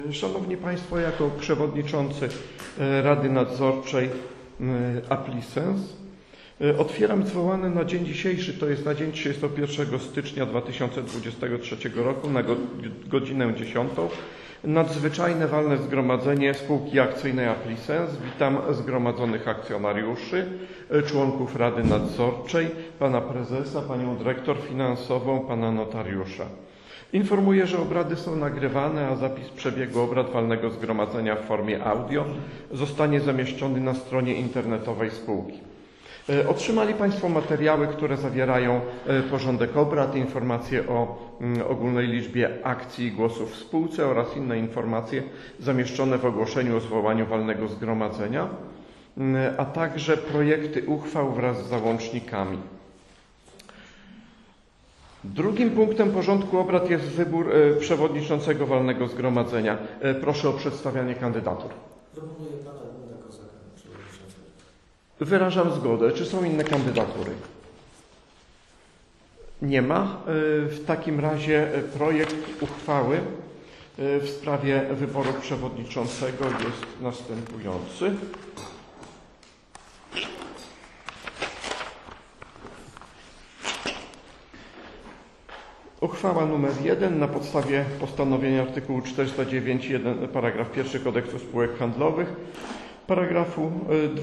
Szanowni Państwo, jako przewodniczący Rady Nadzorczej Applicens otwieram zwołane na dzień dzisiejszy, to jest na dzień 31 stycznia 2023 roku na godzinę 10. Nadzwyczajne walne zgromadzenie spółki akcyjnej Applicens. Witam zgromadzonych akcjonariuszy, członków Rady Nadzorczej, pana prezesa, panią dyrektor finansową, pana notariusza. Informuję, że obrady są nagrywane, a zapis przebiegu obrad walnego zgromadzenia w formie audio zostanie zamieszczony na stronie internetowej spółki. Otrzymali Państwo materiały, które zawierają porządek obrad, informacje o ogólnej liczbie akcji i głosów w spółce oraz inne informacje zamieszczone w ogłoszeniu o zwołaniu walnego zgromadzenia, a także projekty uchwał wraz z załącznikami. Drugim punktem porządku obrad jest wybór przewodniczącego walnego zgromadzenia. Proszę o przedstawianie kandydatur. Proponuję pana Edmunda Kozaka na przewodniczącego. Wyrażam zgodę. Czy są inne kandydatury? Nie ma. W takim razie projekt uchwały w sprawie wyboru przewodniczącego jest następujący. Uchwała nr 1 na podstawie postanowienia artykułu 409.1 paragraf 1 Kodeksu Spółek Handlowych, paragrafu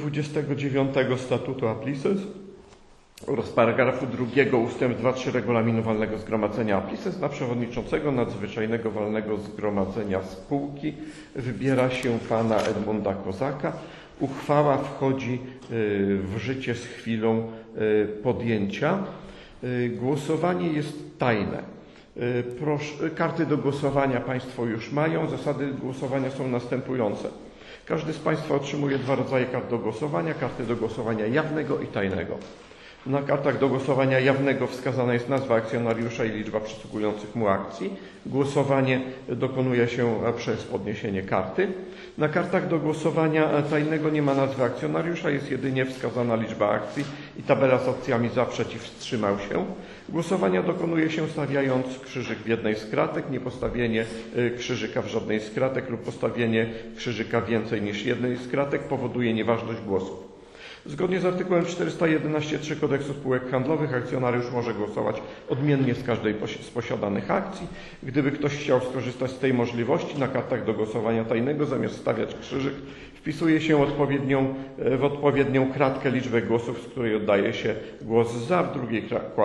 29 Statutu Applicens oraz paragrafu 2 ustęp 2-3 Regulaminu Walnego Zgromadzenia Applicens na przewodniczącego nadzwyczajnego walnego zgromadzenia spółki wybiera się pana Edmunda Kozaka. Uchwała wchodzi w życie z chwilą podjęcia. Głosowanie jest tajne. Proszę, karty do głosowania Państwo już mają. Zasady głosowania są następujące. Każdy z Państwa otrzymuje dwa rodzaje kart do głosowania. Karty do głosowania jawnego i tajnego. Na kartach do głosowania jawnego wskazana jest nazwa akcjonariusza i liczba przysługujących mu akcji. Głosowanie dokonuje się przez podniesienie karty. Na kartach do głosowania tajnego nie ma nazwy akcjonariusza, jest jedynie wskazana liczba akcji i tabela z opcjami za, przeciw, wstrzymał się. Głosowania dokonuje się stawiając krzyżyk w jednej z kratek, niepostawienie krzyżyka w żadnej z kratek lub postawienie krzyżyka więcej niż jednej z kratek powoduje nieważność głosów. Zgodnie z artykułem 411.3 Kodeksu Spółek Handlowych akcjonariusz może głosować odmiennie z każdej z posiadanych akcji. Gdyby ktoś chciał skorzystać z tej możliwości, na kartach do głosowania tajnego zamiast stawiać krzyżyk wpisuje się w odpowiednią kratkę liczbę głosów, z której oddaje się głos za, w drugiej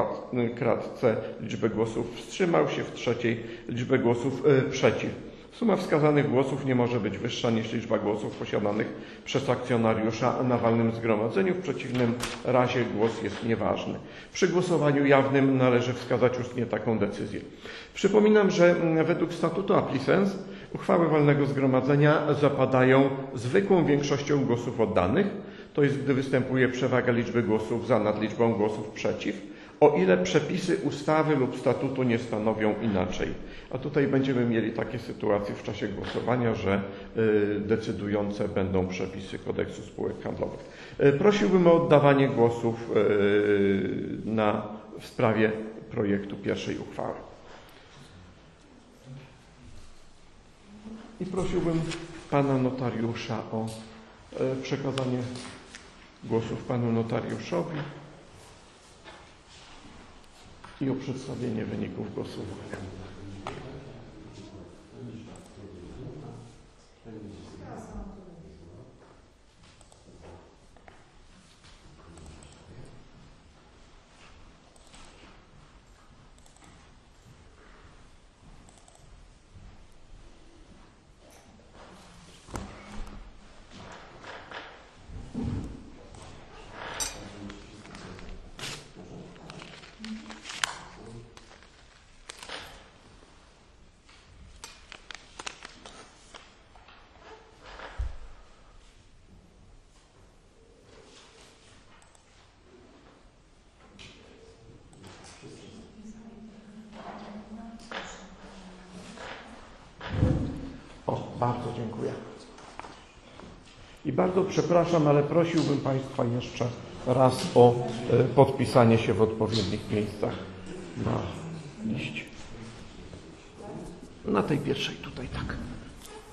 kratce liczbę głosów wstrzymał się, w trzeciej liczbę głosów przeciw. Suma wskazanych głosów nie może być wyższa niż liczba głosów posiadanych przez akcjonariusza na walnym zgromadzeniu. W przeciwnym razie głos jest nieważny. Przy głosowaniu jawnym należy wskazać ustnie taką decyzję. Przypominam, że według statutu Applicens uchwały walnego zgromadzenia zapadają zwykłą większością głosów oddanych, to jest gdy występuje przewaga liczby głosów za nad liczbą głosów przeciw, o ile przepisy ustawy lub statutu nie stanowią inaczej. A tutaj będziemy mieli takie sytuacje w czasie głosowania, że decydujące będą przepisy Kodeksu Spółek Handlowych. Prosiłbym o oddawanie głosów w sprawie projektu pierwszej uchwały. I prosiłbym pana notariusza o przekazanie głosów panu notariuszowi i o przedstawienie wyników głosowania. Bardzo dziękuję. I bardzo przepraszam, ale prosiłbym Państwa jeszcze raz o podpisanie się w odpowiednich miejscach na liście. Na tej pierwszej tutaj, tak.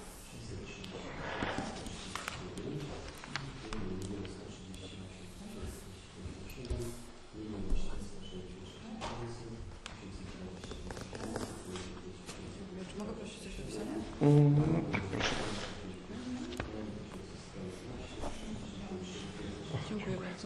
Tak, proszę. Dziękuję bardzo.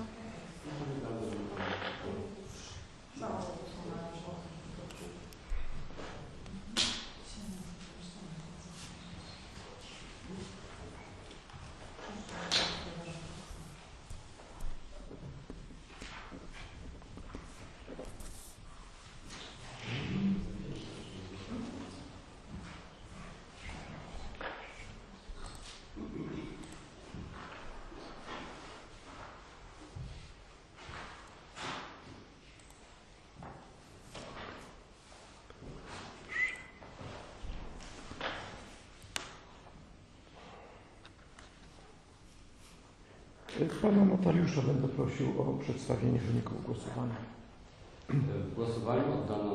Pana notariusza będę prosił o przedstawienie wyników głosowania. W głosowaniu oddano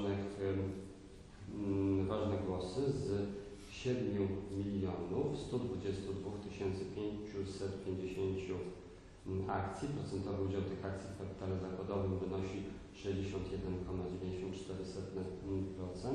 ważne głosy z 7 122 550 akcji. Procentowy udział tych akcji w kapitale zakładowym wynosi 61,94%.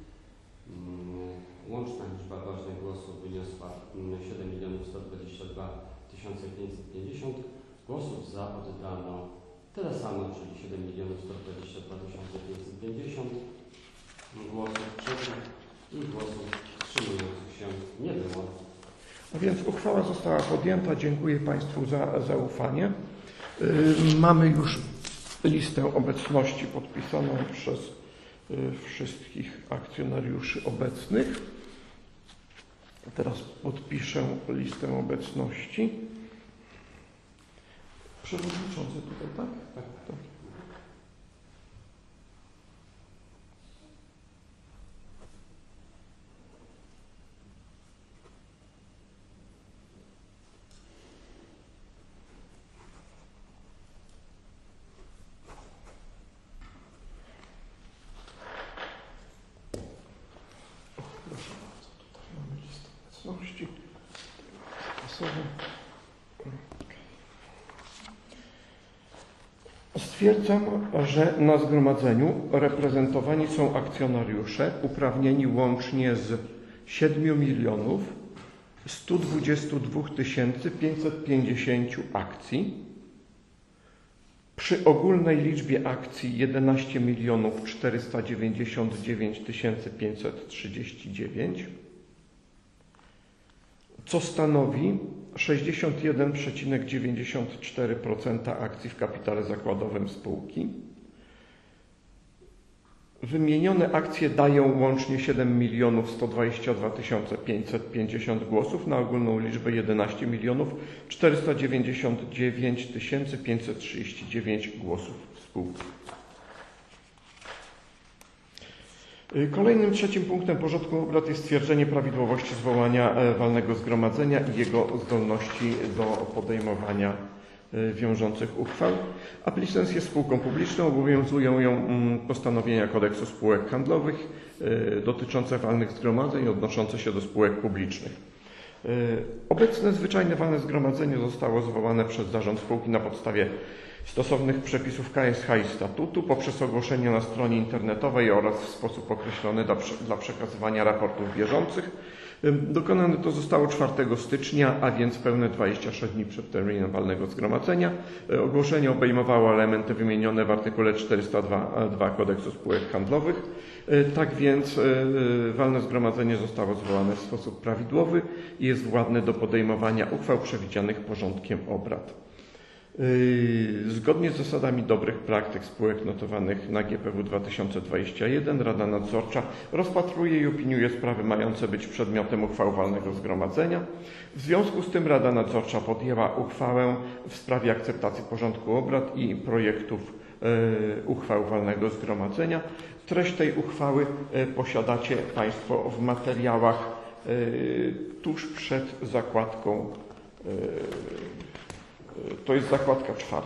Łączna liczba ważnych głosów wyniosła 7 122 550. Głosów za oddano tyle samo, czyli 7 122 550. Głosów przeciw i głosów wstrzymujących się nie było. A więc uchwała została podjęta. Dziękuję Państwu za zaufanie. Mamy już listę obecności podpisaną przez wszystkich akcjonariuszy obecnych. Teraz podpiszę listę obecności. Przewodniczący tutaj, tak? Tak. Tak. Proszę bardzo, tutaj mamy listę obecności. Stwierdzam, że na zgromadzeniu reprezentowani są akcjonariusze uprawnieni łącznie z 7 122 550 akcji przy ogólnej liczbie akcji 11 499 539, co stanowi 61,94% akcji w kapitale zakładowym spółki. Wymienione akcje dają łącznie 7 122 550 głosów na ogólną liczbę 11 499 539 głosów spółki. Kolejnym trzecim punktem porządku obrad jest stwierdzenie prawidłowości zwołania walnego zgromadzenia i jego zdolności do podejmowania wiążących uchwał. Applicens jest spółką publiczną, obowiązują ją postanowienia kodeksu spółek handlowych dotyczące walnych zgromadzeń odnoszące się do spółek publicznych. Obecne zwyczajne walne zgromadzenie zostało zwołane przez zarząd spółki na podstawie stosownych przepisów KSH i statutu poprzez ogłoszenie na stronie internetowej oraz w sposób określony dla przekazywania raportów bieżących. Dokonane to zostało 4 stycznia, a więc pełne 26 dni przed terminem walnego zgromadzenia. Ogłoszenie obejmowało elementy wymienione w artykule 402 Kodeksu Spółek Handlowych. Tak więc walne zgromadzenie zostało zwołane w sposób prawidłowy i jest władne do podejmowania uchwał przewidzianych porządkiem obrad. Zgodnie z zasadami dobrych praktyk spółek notowanych na GPW 2021 Rada Nadzorcza rozpatruje i opiniuje sprawy mające być przedmiotem uchwał walnego zgromadzenia. W związku z tym Rada Nadzorcza podjęła uchwałę w sprawie akceptacji porządku obrad i projektów uchwał walnego zgromadzenia. Treść tej uchwały posiadacie Państwo w materiałach tuż przed zakładką. To jest zakładka 4.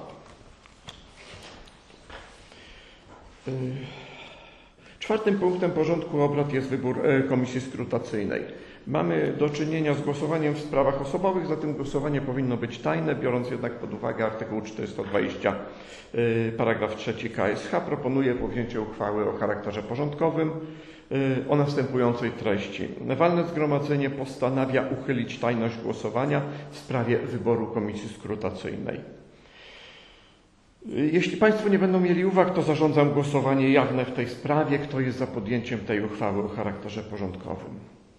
Czwartym punktem porządku obrad jest wybór komisji skrutacyjnej. Mamy do czynienia z głosowaniem w sprawach osobowych, zatem głosowanie powinno być tajne, biorąc jednak pod uwagę artykuł 420 paragraf 3 KSH. Proponuję podjęcie uchwały o charakterze porządkowym. o następującej treści. Walne Zgromadzenie postanawia uchylić tajność głosowania w sprawie wyboru komisji skrutacyjnej. Jeśli Państwo nie będą mieli uwag, to zarządzam głosowanie jawne w tej sprawie. Kto jest za podjęciem tej uchwały o charakterze porządkowym?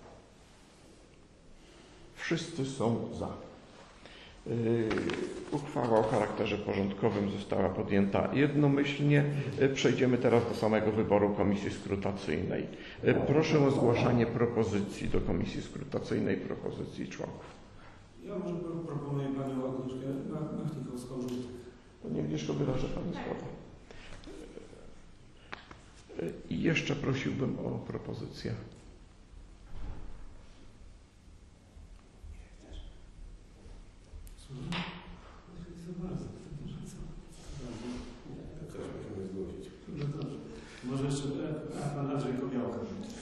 Wszyscy są za. Uchwała o charakterze porządkowym została podjęta jednomyślnie. Przejdziemy teraz do samego wyboru komisji skrutacyjnej. Proszę o zgłaszanie propozycji do komisji skrutacyjnej, propozycji członków. Ja może proponuję Panią Agnieszkę Machnikowską-Żółtek. Panie Agnieszko, wyrażę Pani zgodę. I jeszcze prosiłbym o propozycję. Też musimy zgłosić. No dobrze. Może jeszcze Pan Andrzej Kobiałka.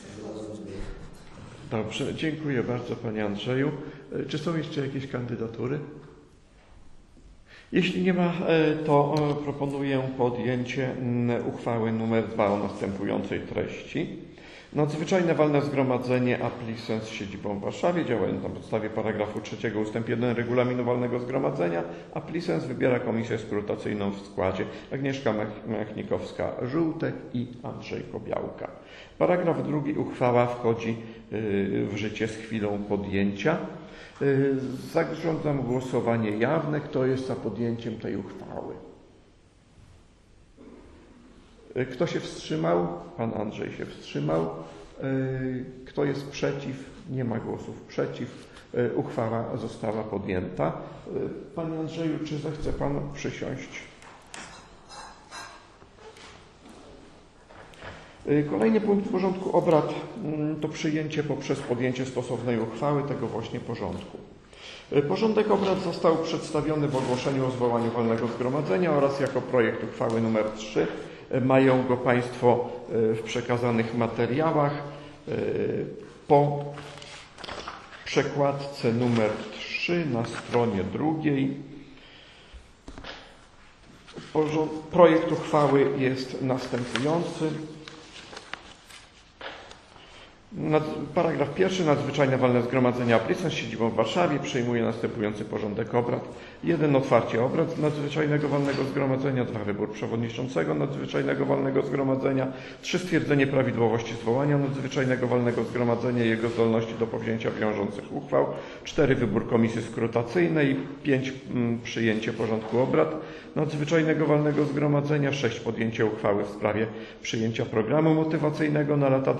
Dobrze, dziękuję bardzo Panie Andrzeju. Czy są jeszcze jakieś kandydatury? Jeśli nie ma, to proponuję podjęcie uchwały nr 2 o następującej treści. Nadzwyczajne walne zgromadzenie Applicens z siedzibą w Warszawie, działając na podstawie paragrafu 3 ust. 1 regulaminu walnego zgromadzenia, Applicens wybiera komisję skrutacyjną w składzie Agnieszka Machnikowska-Żółtek i Andrzej Kobiałka. Paragraf 2. Uchwała wchodzi w życie z chwilą podjęcia. Zarządzam głosowanie jawne. Kto jest za podjęciem tej uchwały? Kto się wstrzymał? Pan Andrzej się wstrzymał. Kto jest przeciw? Nie ma głosów przeciw. Uchwała została podjęta. Panie Andrzeju, czy zechce Pan przysiąść? Kolejny punkt porządku obrad to przyjęcie poprzez podjęcie stosownej uchwały tego właśnie porządku. Porządek obrad został przedstawiony w ogłoszeniu o zwołaniu walnego zgromadzenia oraz jako projekt uchwały nr 3. Mają go Państwo w przekazanych materiałach. Po przekładce numer 3 na stronie 2 projekt uchwały jest następujący. Paragraf 1. Nadzwyczajne walne zgromadzenie Applicens z siedzibą w Warszawie przyjmuje następujący porządek obrad. 1. Otwarcie obrad nadzwyczajnego walnego zgromadzenia. 2. Wybór przewodniczącego nadzwyczajnego walnego zgromadzenia. 3. Stwierdzenie prawidłowości zwołania nadzwyczajnego walnego zgromadzenia i jego zdolności do powzięcia wiążących uchwał. 4. Wybór komisji skrutacyjnej. 5. Przyjęcie porządku obrad nadzwyczajnego walnego zgromadzenia. 6. Podjęcie uchwały w sprawie przyjęcia programu motywacyjnego na lata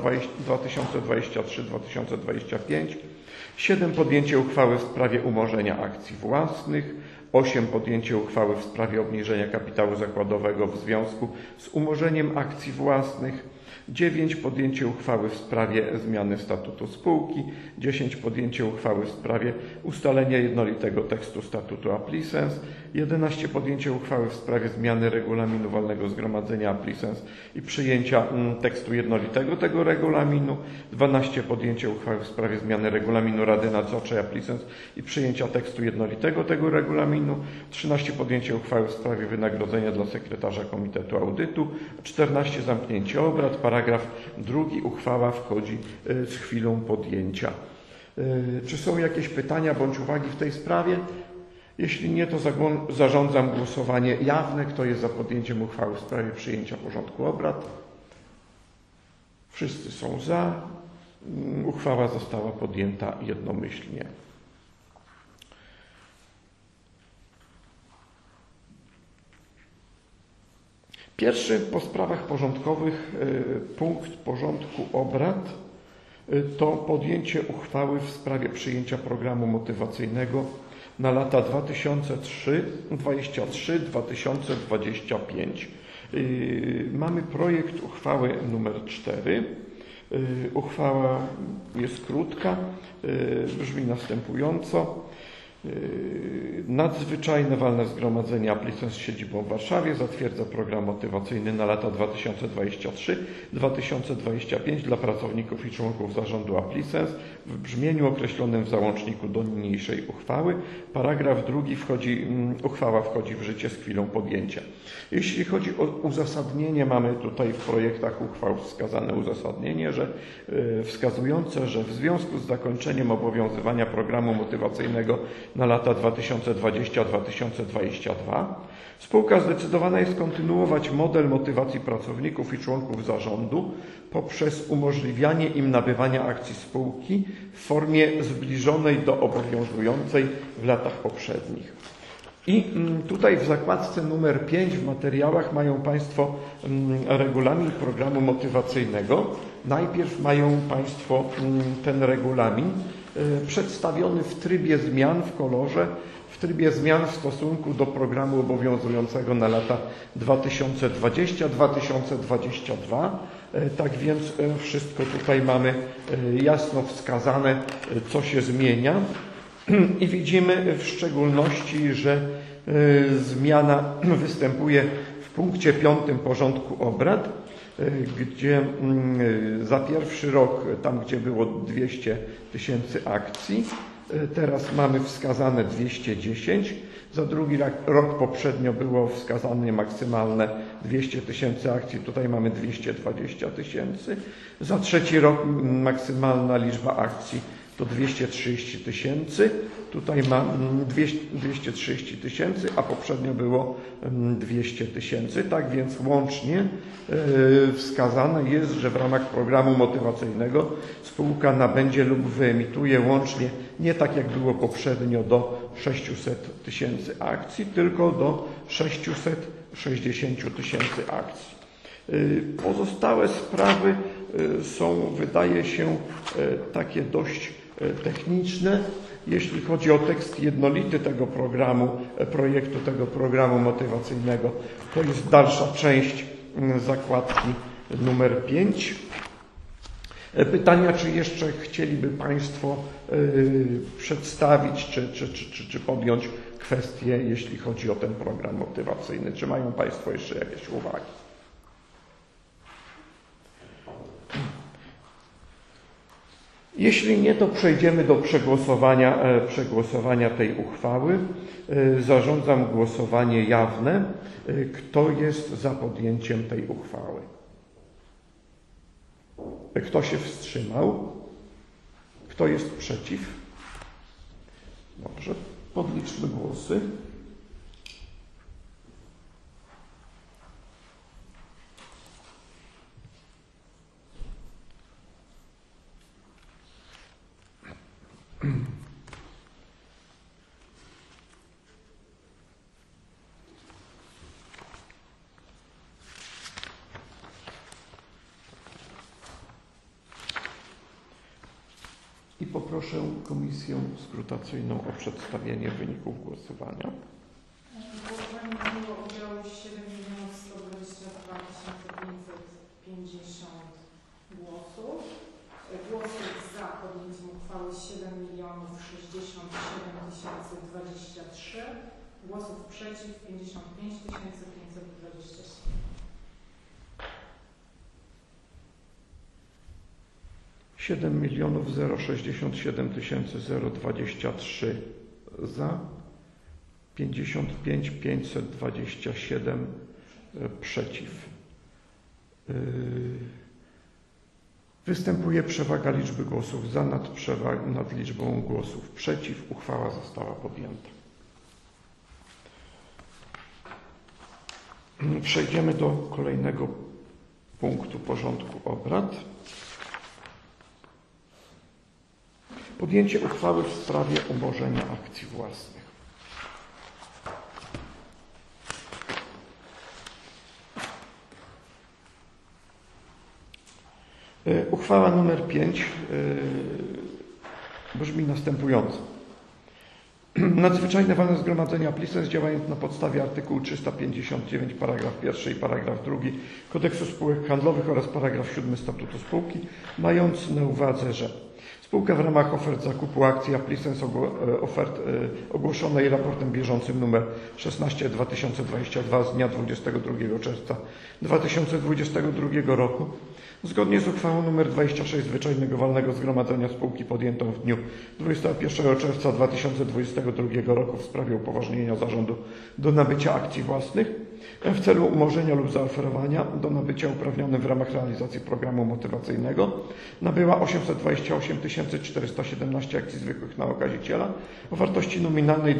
2023-2025. 7. Podjęcie uchwały w sprawie umorzenia akcji własnych. 8. Podjęcie uchwały w sprawie obniżenia kapitału zakładowego w związku z umorzeniem akcji własnych. 9. Podjęcie uchwały w sprawie zmiany statutu spółki. 10. Podjęcie uchwały w sprawie ustalenia jednolitego tekstu statutu Applicens. 11. Podjęcie uchwały w sprawie zmiany regulaminu walnego zgromadzenia Applicens i przyjęcia tekstu jednolitego tego regulaminu. 12. Podjęcie uchwały w sprawie zmiany regulaminu Rady Nadzorczej Applicens i przyjęcia tekstu jednolitego tego regulaminu. 13. Podjęcie uchwały w sprawie wynagrodzenia dla sekretarza Komitetu Audytu. 14. Zamknięcie obrad. Paragraf 2. Uchwała wchodzi z chwilą podjęcia. Czy są jakieś pytania bądź uwagi w tej sprawie? Jeśli nie, to zarządzam głosowanie jawne. Kto jest za podjęciem uchwały w sprawie przyjęcia porządku obrad? Wszyscy są za. Uchwała została podjęta jednomyślnie. Pierwszy po sprawach porządkowych punkt porządku obrad to podjęcie uchwały w sprawie przyjęcia programu motywacyjnego na lata 2023-2025. Mamy projekt uchwały nr 4. Uchwała jest krótka, brzmi następująco. Nadzwyczajne walne zgromadzenie Applicens z siedzibą w Warszawie zatwierdza program motywacyjny na lata 2023-2025 dla pracowników i członków zarządu Applicens w brzmieniu określonym w załączniku do niniejszej uchwały. Paragraf 2 uchwała wchodzi w życie z chwilą podjęcia. Jeśli chodzi o uzasadnienie, mamy tutaj w projektach uchwał wskazane uzasadnienie, wskazujące, że w związku z zakończeniem obowiązywania programu motywacyjnego na lata 2020-2022 spółka zdecydowana jest kontynuować model motywacji pracowników i członków zarządu poprzez umożliwianie im nabywania akcji spółki w formie zbliżonej do obowiązującej w latach poprzednich. I tutaj w zakładce numer 5 w materiałach mają Państwo regulamin programu motywacyjnego. Najpierw mają Państwo ten regulamin przedstawiony w trybie zmian w kolorze, w trybie zmian w stosunku do programu obowiązującego na lata 2020-2022. Tak więc wszystko tutaj mamy jasno wskazane, co się zmienia. I widzimy w szczególności, że zmiana występuje w punkcie 5 porządku obrad, gdzie za pierwszy rok, tam gdzie było 200 tysięcy akcji, teraz mamy wskazane 210. Za drugi rok poprzednio było wskazane maksymalne 200 tysięcy akcji, tutaj mamy 220 tysięcy. Za trzeci rok maksymalna liczba akcji to 230 tysięcy. Tutaj ma 230 tysięcy, a poprzednio było 200 tysięcy. Tak więc łącznie wskazane jest, że w ramach programu motywacyjnego spółka nabędzie lub wyemituje łącznie nie tak jak było poprzednio do 600 tysięcy akcji, tylko do 660 tysięcy akcji. Pozostałe sprawy są, wydaje się, takie dość techniczne. Jeśli chodzi o tekst jednolity tego programu, projektu tego programu motywacyjnego, to jest dalsza część zakładki numer 5. Pytania, czy jeszcze chcieliby Państwo przedstawić, czy podjąć kwestie, jeśli chodzi o ten program motywacyjny? Czy mają Państwo jeszcze jakieś uwagi? Jeśli nie, to przejdziemy do przegłosowania tej uchwały. Zarządzam głosowanie jawne. Kto jest za podjęciem tej uchwały? Kto się wstrzymał? Kto jest przeciw? Dobrze, podliczmy głosy. I poproszę komisję skrutacyjną o przedstawienie wyników głosowania. W głosowaniu wzięło udział 7 122 550 głosów. Głosów za podjęciem uchwały 7 067 023. Głosów przeciw 55 527. 7 067 023 za, 55 527 przeciw. Występuje przewaga liczby głosów za nad liczbą głosów przeciw. Uchwała została podjęta. Przejdziemy do kolejnego punktu porządku obrad. Podjęcie uchwały w sprawie umorzenia akcji własnych. Uchwała nr 5 brzmi następująco. Nadzwyczajne walne zgromadzenie Aplisens działając na podstawie artykułu 359 paragraf 1 i paragraf 2 Kodeksu Spółek Handlowych oraz paragraf 7 Statutu Spółki, mając na uwadze, że Spółka w ramach ofert zakupu akcji Applicens ofert ogłoszonej raportem bieżącym nr 16/2022 z dnia 22 czerwca 2022 roku zgodnie z uchwałą nr 26 Zwyczajnego Walnego Zgromadzenia Spółki podjętą w dniu 21 czerwca 2022 roku w sprawie upoważnienia zarządu do nabycia akcji własnych w celu umorzenia lub zaoferowania do nabycia uprawnionym w ramach realizacji programu motywacyjnego nabyła 828 417 akcji zwykłych na okaziciela o wartości nominalnej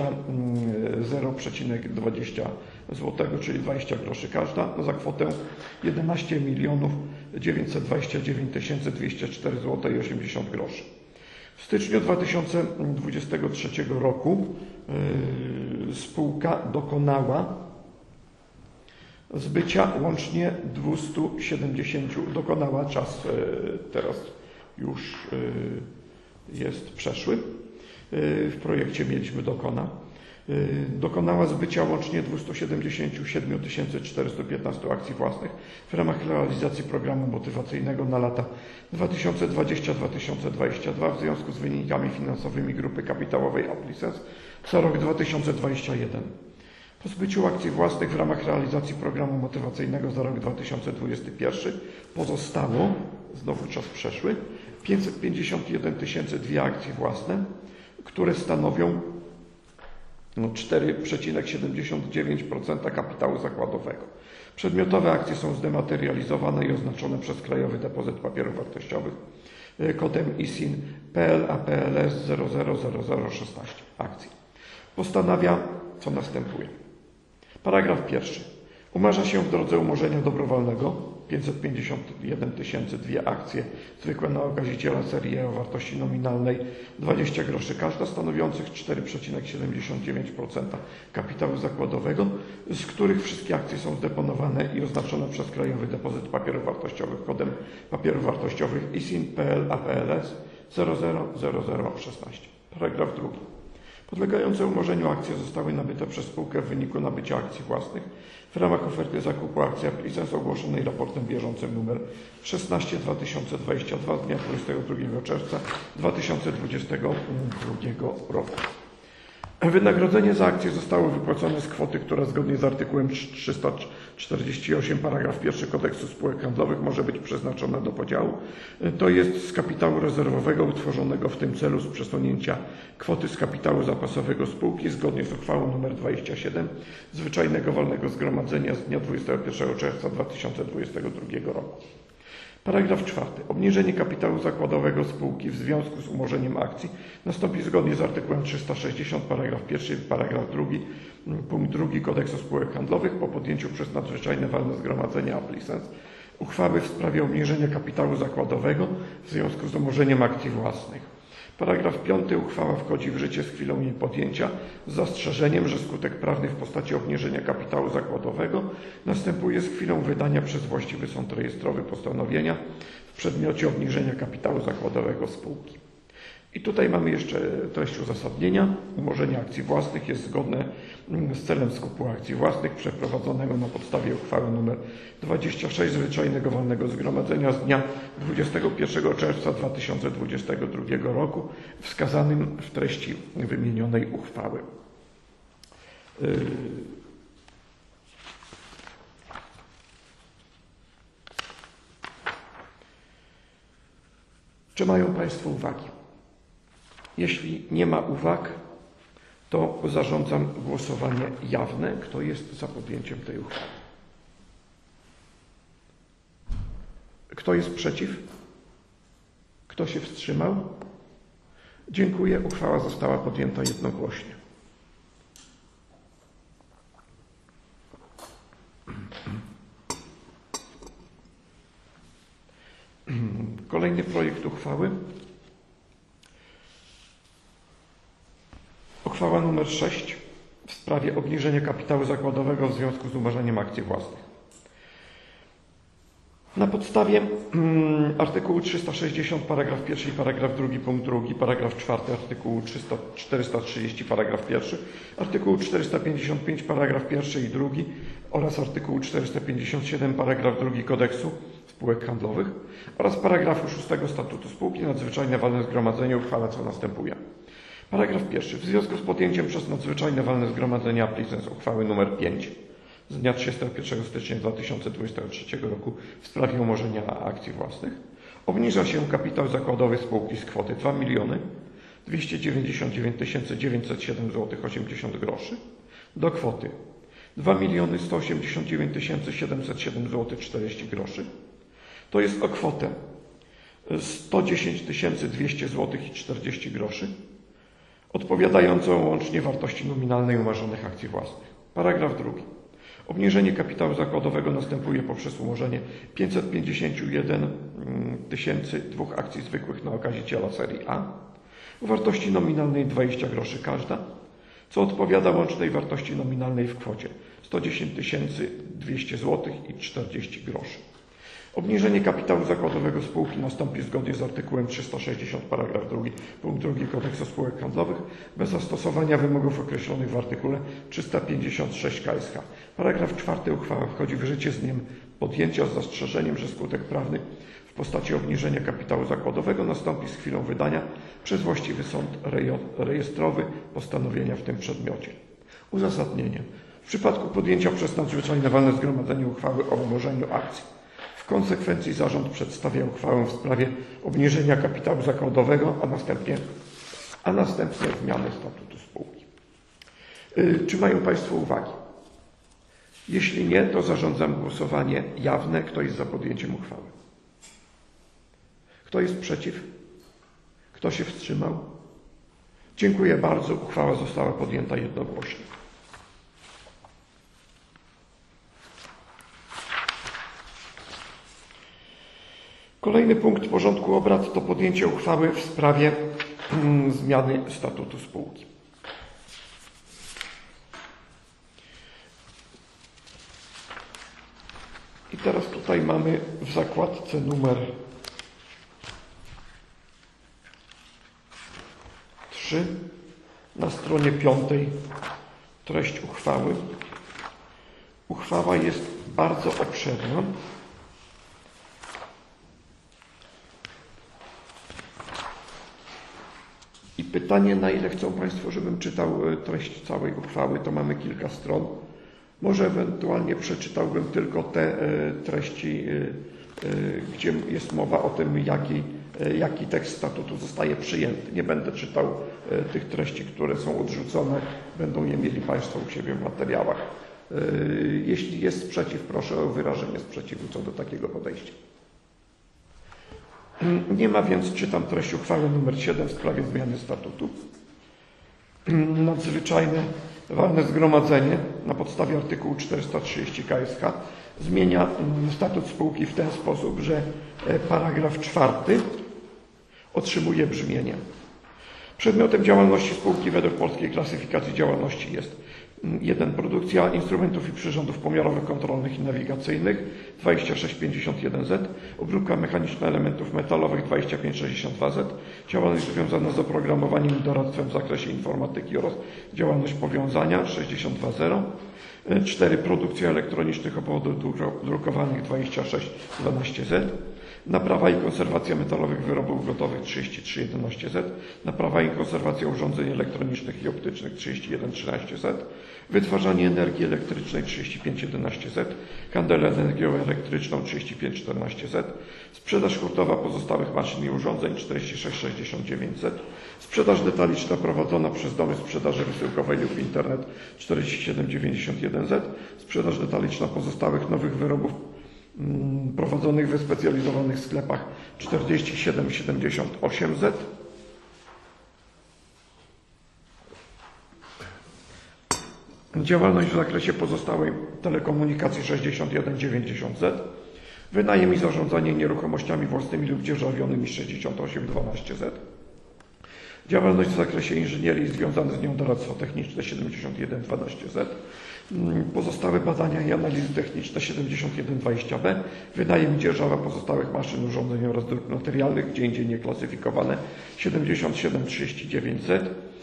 0,20 zł, czyli 20 groszy każda, za kwotę 11 929 204 zł i 80 groszy. W styczniu 2023 roku spółka dokonała zbycia łącznie 270, dokonała, czas teraz już jest przeszły, w projekcie mieliśmy dokonała zbycia łącznie 277 415 akcji własnych w ramach realizacji programu motywacyjnego na lata 2020-2022 w związku z wynikami finansowymi grupy kapitałowej Applicens za rok 2021. Po zbyciu akcji własnych w ramach realizacji programu motywacyjnego za rok 2021 pozostało, znowu czas przeszły, 551 002 akcje własne, które stanowią 4,79% kapitału zakładowego. Przedmiotowe akcje są zdematerializowane i oznaczone przez Krajowy Depozyt Papierów Wartościowych kodem ISIN PL/APLS 000016 akcji. Postanawia, co następuje. Paragraf pierwszy. Umarza się w drodze umorzenia dobrowolnego 551 002 akcje zwykłe na okaziciela serii E o wartości nominalnej 20 groszy każda, stanowiących 4,79% kapitału zakładowego, z których wszystkie akcje są zdeponowane i oznaczone przez Krajowy Depozyt Papierów Wartościowych kodem papierów wartościowych ISIN PL/APLS 000016. Paragraf drugi. Podlegające umorzeniu akcje zostały nabyte przez spółkę w wyniku nabycia akcji własnych w ramach oferty zakupu akcji Applicens ogłoszonej raportem bieżącym nr 16/2022 z dnia 22 czerwca 2022 roku. Wynagrodzenie za akcje zostało wypłacone z kwoty, która zgodnie z artykułem 348 paragraf 1 Kodeksu Spółek Handlowych może być przeznaczona do podziału, to jest z kapitału rezerwowego utworzonego w tym celu z przesunięcia kwoty z kapitału zapasowego spółki zgodnie z uchwałą nr 27 Zwyczajnego Walnego Zgromadzenia z dnia 21 czerwca 2022 roku. Paragraf 4. Obniżenie kapitału zakładowego spółki w związku z umorzeniem akcji nastąpi zgodnie z artykułem 360 paragraf 1 paragraf 2 punkt 2 Kodeksu Spółek Handlowych po podjęciu przez Nadzwyczajne Walne Zgromadzenie Applicens uchwały w sprawie obniżenia kapitału zakładowego w związku z umorzeniem akcji własnych. Paragraf 5. Uchwała wchodzi w życie z chwilą jej podjęcia z zastrzeżeniem, że skutek prawny w postaci obniżenia kapitału zakładowego następuje z chwilą wydania przez właściwy sąd rejestrowy postanowienia w przedmiocie obniżenia kapitału zakładowego spółki. I tutaj mamy jeszcze treść uzasadnienia. Umorzenie akcji własnych jest zgodne z celem skupu akcji własnych przeprowadzonego na podstawie uchwały nr 26 Zwyczajnego Walnego Zgromadzenia z dnia 21 czerwca 2022 roku wskazanym w treści wymienionej uchwały. Czy mają Państwo uwagi? Jeśli nie ma uwag, to zarządzam głosowanie jawne. Kto jest za podjęciem tej uchwały? Kto jest przeciw? Kto się wstrzymał? Dziękuję. Uchwała została podjęta jednogłośnie. Kolejny projekt uchwały. Uchwała nr 6 w sprawie obniżenia kapitału zakładowego w związku z umarzeniem akcji własnych. Na podstawie artykułu 360 paragraf 1 i paragraf 2 punkt 2, paragraf 4 artykułu 430 paragraf 1, artykułu 455 paragraf 1 i 2 oraz artykułu 457 paragraf 2 Kodeksu Spółek Handlowych oraz paragrafu 6 Statutu Spółki Nadzwyczajne walne zgromadzenie uchwala co następuje. Paragraf 1. W związku z podjęciem przez Nadzwyczajne walne zgromadzenie Applicens uchwały nr 5 z dnia 31 stycznia 2023 roku w sprawie umorzenia akcji własnych obniża się kapitał zakładowy spółki z kwoty 2 299 907 zł 80 groszy do kwoty 2 189 707 zł 40 groszy. To jest o kwotę 110 200 zł i 40 groszy, odpowiadającą łącznie wartości nominalnej umarzonych akcji własnych. Paragraf 2. Obniżenie kapitału zakładowego następuje poprzez umorzenie 551 002 akcji zwykłych na okaziciela serii A o wartości nominalnej 20 groszy każda, co odpowiada łącznej wartości nominalnej w kwocie 110 200 zł i 40 groszy. Obniżenie kapitału zakładowego spółki nastąpi zgodnie z artykułem 360 paragraf 2 punkt 2 Kodeksu Spółek Handlowych bez zastosowania wymogów określonych w artykule 356 k.s.h. Paragraf 4. Uchwała wchodzi w życie z dniem podjęcia z zastrzeżeniem, że skutek prawny w postaci obniżenia kapitału zakładowego nastąpi z chwilą wydania przez właściwy sąd rejestrowy postanowienia w tym przedmiocie. Uzasadnienie. W przypadku podjęcia przez Nadzwyczajne walne zgromadzenie uchwały o umorzeniu akcji w konsekwencji zarząd przedstawia uchwałę w sprawie obniżenia kapitału zakładowego, a następnie zmiany statutu spółki. Czy mają Państwo uwagi? Jeśli nie, to zarządzam głosowanie jawne. Kto jest za podjęciem uchwały? Kto jest przeciw? Kto się wstrzymał? Dziękuję bardzo. Uchwała została podjęta jednogłośnie. Kolejny punkt porządku obrad to podjęcie uchwały w sprawie zmiany statutu spółki. I teraz tutaj mamy w zakładce numer 3 na stronie 5 treść uchwały. Uchwała jest bardzo obszerna. I pytanie, na ile chcą Państwo, żebym czytał treść całej uchwały, to mamy kilka stron. Może ewentualnie przeczytałbym tylko te treści, gdzie jest mowa o tym, jaki tekst statutu zostaje przyjęty. Nie będę czytał tych treści, które są odrzucone. Będą je mieli Państwo u siebie w materiałach. Jeśli jest sprzeciw, proszę o wyrażenie sprzeciwu co do takiego podejścia. Nie ma, więc czytam treść uchwały nr 7 w sprawie zmiany statutu. Nadzwyczajne walne zgromadzenie na podstawie artykułu 430 k.s.h. zmienia statut spółki w ten sposób, że paragraf 4 otrzymuje brzmienie. Przedmiotem działalności spółki według polskiej klasyfikacji działalności jest 1. Produkcja instrumentów i przyrządów pomiarowych, kontrolnych i nawigacyjnych 2651Z, obróbka mechaniczna elementów metalowych 2562Z, działalność związana z oprogramowaniem i doradztwem w zakresie informatyki oraz działalność powiązania 62.0, 4. Produkcja elektronicznych obwodów drukowanych 2612Z, naprawa i konserwacja metalowych wyrobów gotowych 3311Z, naprawa i konserwacja urządzeń elektronicznych i optycznych 3113Z, wytwarzanie energii elektrycznej 3511Z, handel energią elektryczną 3514Z, sprzedaż hurtowa pozostałych maszyn i urządzeń 4669Z, sprzedaż detaliczna prowadzona przez domy sprzedaży wysyłkowej lub internet 4791Z, sprzedaż detaliczna pozostałych nowych wyrobów prowadzonych w wyspecjalizowanych sklepach 4778Z, działalność w zakresie pozostałej telekomunikacji 6190Z, wynajem i zarządzanie nieruchomościami własnymi lub dzierżawionymi 6812Z, Działalność w zakresie inżynierii związane z nią doradztwo techniczne 7112Z. Pozostałe badania i analizy techniczne 7120B. Wynajem i dzierżawa pozostałych maszyn, urządzeń oraz dróg materialnych, gdzie indziej nieklasyfikowane 7739Z.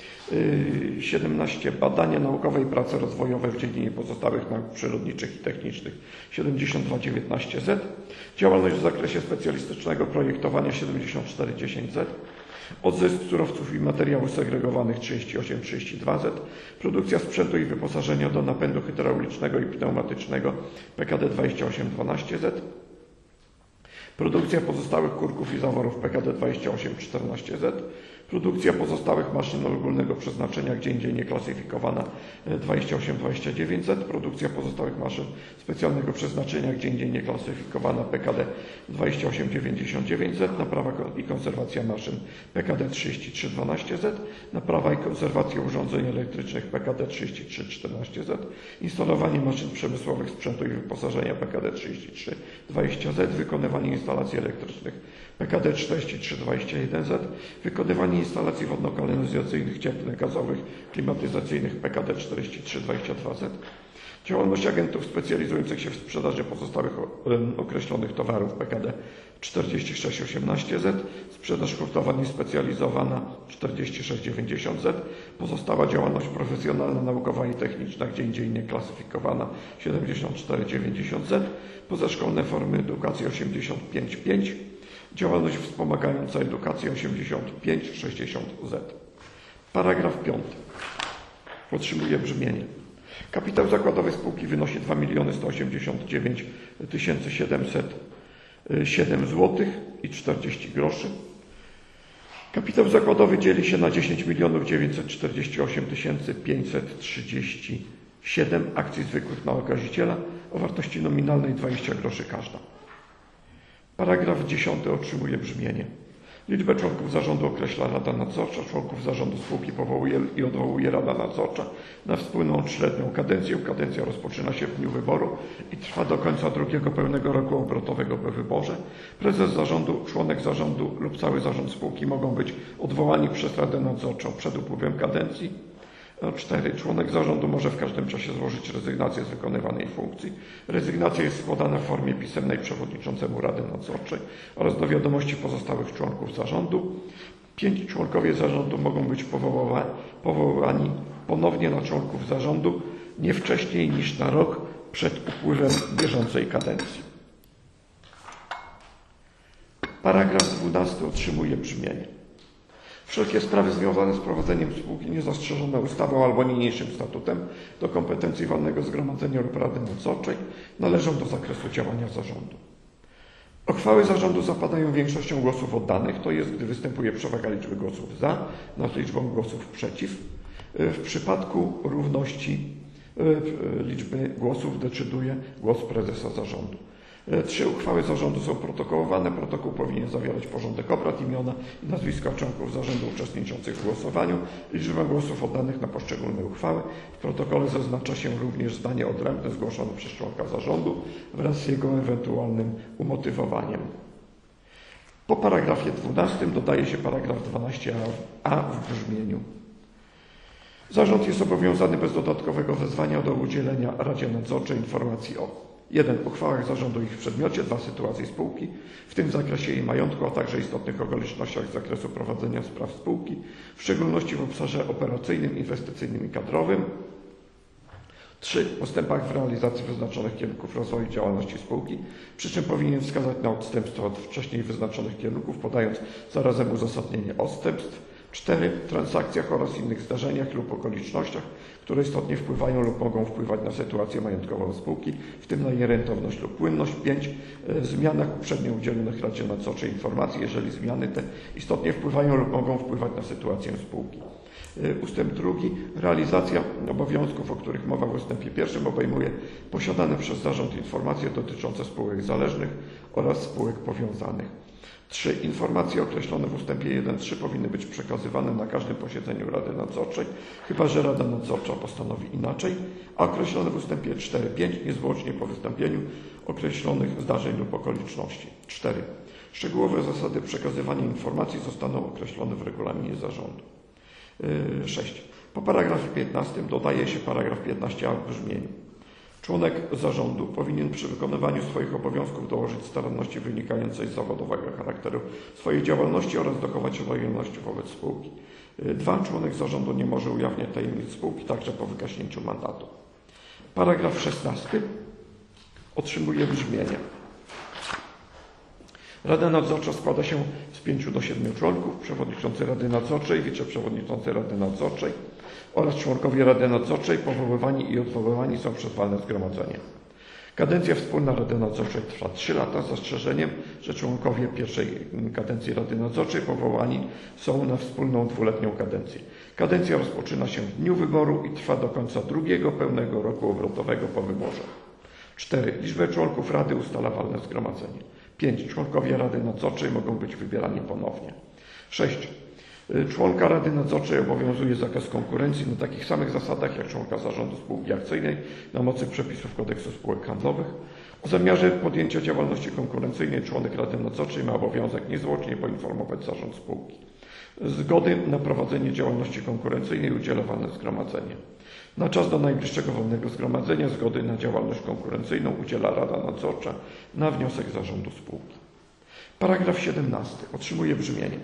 17 badania naukowe i prace rozwojowe w dziedzinie pozostałych nauk przyrodniczych i technicznych 7219Z. Działalność w zakresie specjalistycznego projektowania 7410Z. Odzysk surowców i materiałów segregowanych 3832Z. Produkcja sprzętu i wyposażenia do napędu hydraulicznego i pneumatycznego PKD 2812Z. Produkcja pozostałych kurków i zaworów PKD 2814Z. Produkcja pozostałych maszyn ogólnego przeznaczenia, gdzie indziej nieklasyfikowana 2829Z. Produkcja pozostałych maszyn specjalnego przeznaczenia, gdzie indziej nieklasyfikowana PKD 2899Z. Naprawa i konserwacja maszyn PKD 3312Z. Naprawa i konserwacja urządzeń elektrycznych PKD 3314Z. Instalowanie maszyn przemysłowych, sprzętu i wyposażenia PKD 3320Z. Wykonywanie instalacji elektrycznych PKD 4321Z. Wykonywanie instalacji wodno-kanalizacyjnych, cieplnych, gazowych, klimatyzacyjnych PKD 4322Z. Działalność agentów specjalizujących się w sprzedaży pozostałych określonych towarów PKD 4618Z. Sprzedaż hurtowa niespecjalizowana 4690Z. Pozostała działalność profesjonalna, naukowa i techniczna, gdzie indziej nieklasyfikowana 7490Z. Pozaszkolne formy edukacji 855. Działalność wspomagająca edukację 8560Z. Paragraf 5 otrzymuje brzmienie. Kapitał zakładowy spółki wynosi 2 189 707 zł i 40 groszy. Kapitał zakładowy dzieli się na 10 948 537 akcji zwykłych na okaziciela o wartości nominalnej 20 groszy każda. Paragraf 10 otrzymuje brzmienie. Liczbę członków zarządu określa Rada Nadzorcza. Członków zarządu spółki powołuje i odwołuje Rada Nadzorcza na wspólną średnią kadencję. Kadencja rozpoczyna się w dniu wyboru i trwa do końca drugiego pełnego roku obrotowego po wyborze. Prezes zarządu, członek zarządu lub cały zarząd spółki mogą być odwołani przez Radę Nadzorczą przed upływem kadencji. 4. Członek zarządu może w każdym czasie złożyć rezygnację z wykonywanej funkcji. Rezygnacja jest składana w formie pisemnej przewodniczącemu Rady Nadzorczej oraz do wiadomości pozostałych członków zarządu. 5. Członkowie zarządu mogą być powołani ponownie na członków zarządu nie wcześniej niż na rok przed upływem bieżącej kadencji. Paragraf 12 otrzymuje brzmienie. Wszelkie sprawy związane z prowadzeniem spółki niezastrzeżone ustawą albo niniejszym statutem do kompetencji walnego zgromadzenia lub Rady Nadzorczej należą do zakresu działania zarządu. Uchwały zarządu zapadają większością głosów oddanych, to jest, gdy występuje przewaga liczby głosów za nad liczbą głosów przeciw. W przypadku równości liczby głosów decyduje głos prezesa zarządu. 3. Uchwały zarządu są protokołowane. Protokół powinien zawierać porządek obrad, imiona i nazwiska członków zarządu uczestniczących w głosowaniu, liczbę głosów oddanych na poszczególne uchwały. W protokole zaznacza się również zdanie odrębne zgłoszone przez członka zarządu wraz z jego ewentualnym umotywowaniem. Po paragrafie 12 dodaje się paragraf 12a w brzmieniu. Zarząd jest zobowiązany bez dodatkowego wezwania do udzielenia Radzie Nadzorczej informacji o 1. Uchwałach zarządu i ich przedmiocie, 2. Sytuacji spółki, w tym w zakresie jej majątku, a także istotnych okolicznościach z zakresu prowadzenia spraw spółki, w szczególności w obszarze operacyjnym, inwestycyjnym i kadrowym. 3. Postępach w realizacji wyznaczonych kierunków rozwoju działalności spółki, przy czym powinien wskazać na odstępstwa od wcześniej wyznaczonych kierunków, podając zarazem uzasadnienie odstępstw. 4. Transakcjach oraz innych zdarzeniach lub okolicznościach, które istotnie wpływają lub mogą wpływać na sytuację majątkową spółki, w tym na jej rentowność lub płynność. 5. Zmianach uprzednio udzielonych Radzie Nadzorczej informacji, jeżeli zmiany te istotnie wpływają lub mogą wpływać na sytuację spółki. Ustęp 2. Realizacja obowiązków, o których mowa w ustępie 1, obejmuje posiadane przez zarząd informacje dotyczące spółek zależnych oraz spółek powiązanych. 3. Informacje określone w ustępie 1.3 powinny być przekazywane na każdym posiedzeniu Rady Nadzorczej, chyba że Rada Nadzorcza postanowi inaczej, a określone w ustępie 4.5 niezwłocznie po wystąpieniu określonych zdarzeń lub okoliczności. 4. Szczegółowe zasady przekazywania informacji zostaną określone w regulaminie zarządu. 6. Po paragrafie 15 dodaje się paragraf 15a w brzmieniu: członek zarządu powinien przy wykonywaniu swoich obowiązków dołożyć staranności wynikającej z zawodowego charakteru swojej działalności oraz dochować lojalności wobec spółki. 2. Członek zarządu nie może ujawniać tajemnic spółki, także po wygaśnięciu mandatu. Paragraf 16 otrzymuje brzmienie: Rada Nadzorcza składa się z 5 do 7 członków, przewodniczący Rady Nadzorczej, wiceprzewodniczący Rady Nadzorczej oraz członkowie Rady Nadzorczej powoływani i odwoływani są przez walne zgromadzenie. Kadencja wspólna Rady Nadzorczej trwa 3 lata z zastrzeżeniem, że członkowie pierwszej kadencji Rady Nadzorczej powołani są na wspólną 2-letnią kadencję. Kadencja rozpoczyna się w dniu wyboru i trwa do końca drugiego pełnego roku obrotowego po wyborze. 4. Liczbę członków Rady ustala walne zgromadzenie. 5. Członkowie Rady Nadzorczej mogą być wybierani ponownie. 6. Członka Rady Nadzorczej obowiązuje zakaz konkurencji na takich samych zasadach jak członka zarządu spółki akcyjnej na mocy przepisów Kodeksu Spółek Handlowych. O zamiarze podjęcia działalności konkurencyjnej członek Rady Nadzorczej ma obowiązek niezwłocznie poinformować zarząd spółki. Zgody na prowadzenie działalności konkurencyjnej udziela walne zgromadzenie. Na czas do najbliższego wolnego zgromadzenia zgody na działalność konkurencyjną udziela Rada Nadzorcza na wniosek zarządu spółki. Paragraf 17 otrzymuje brzmienie: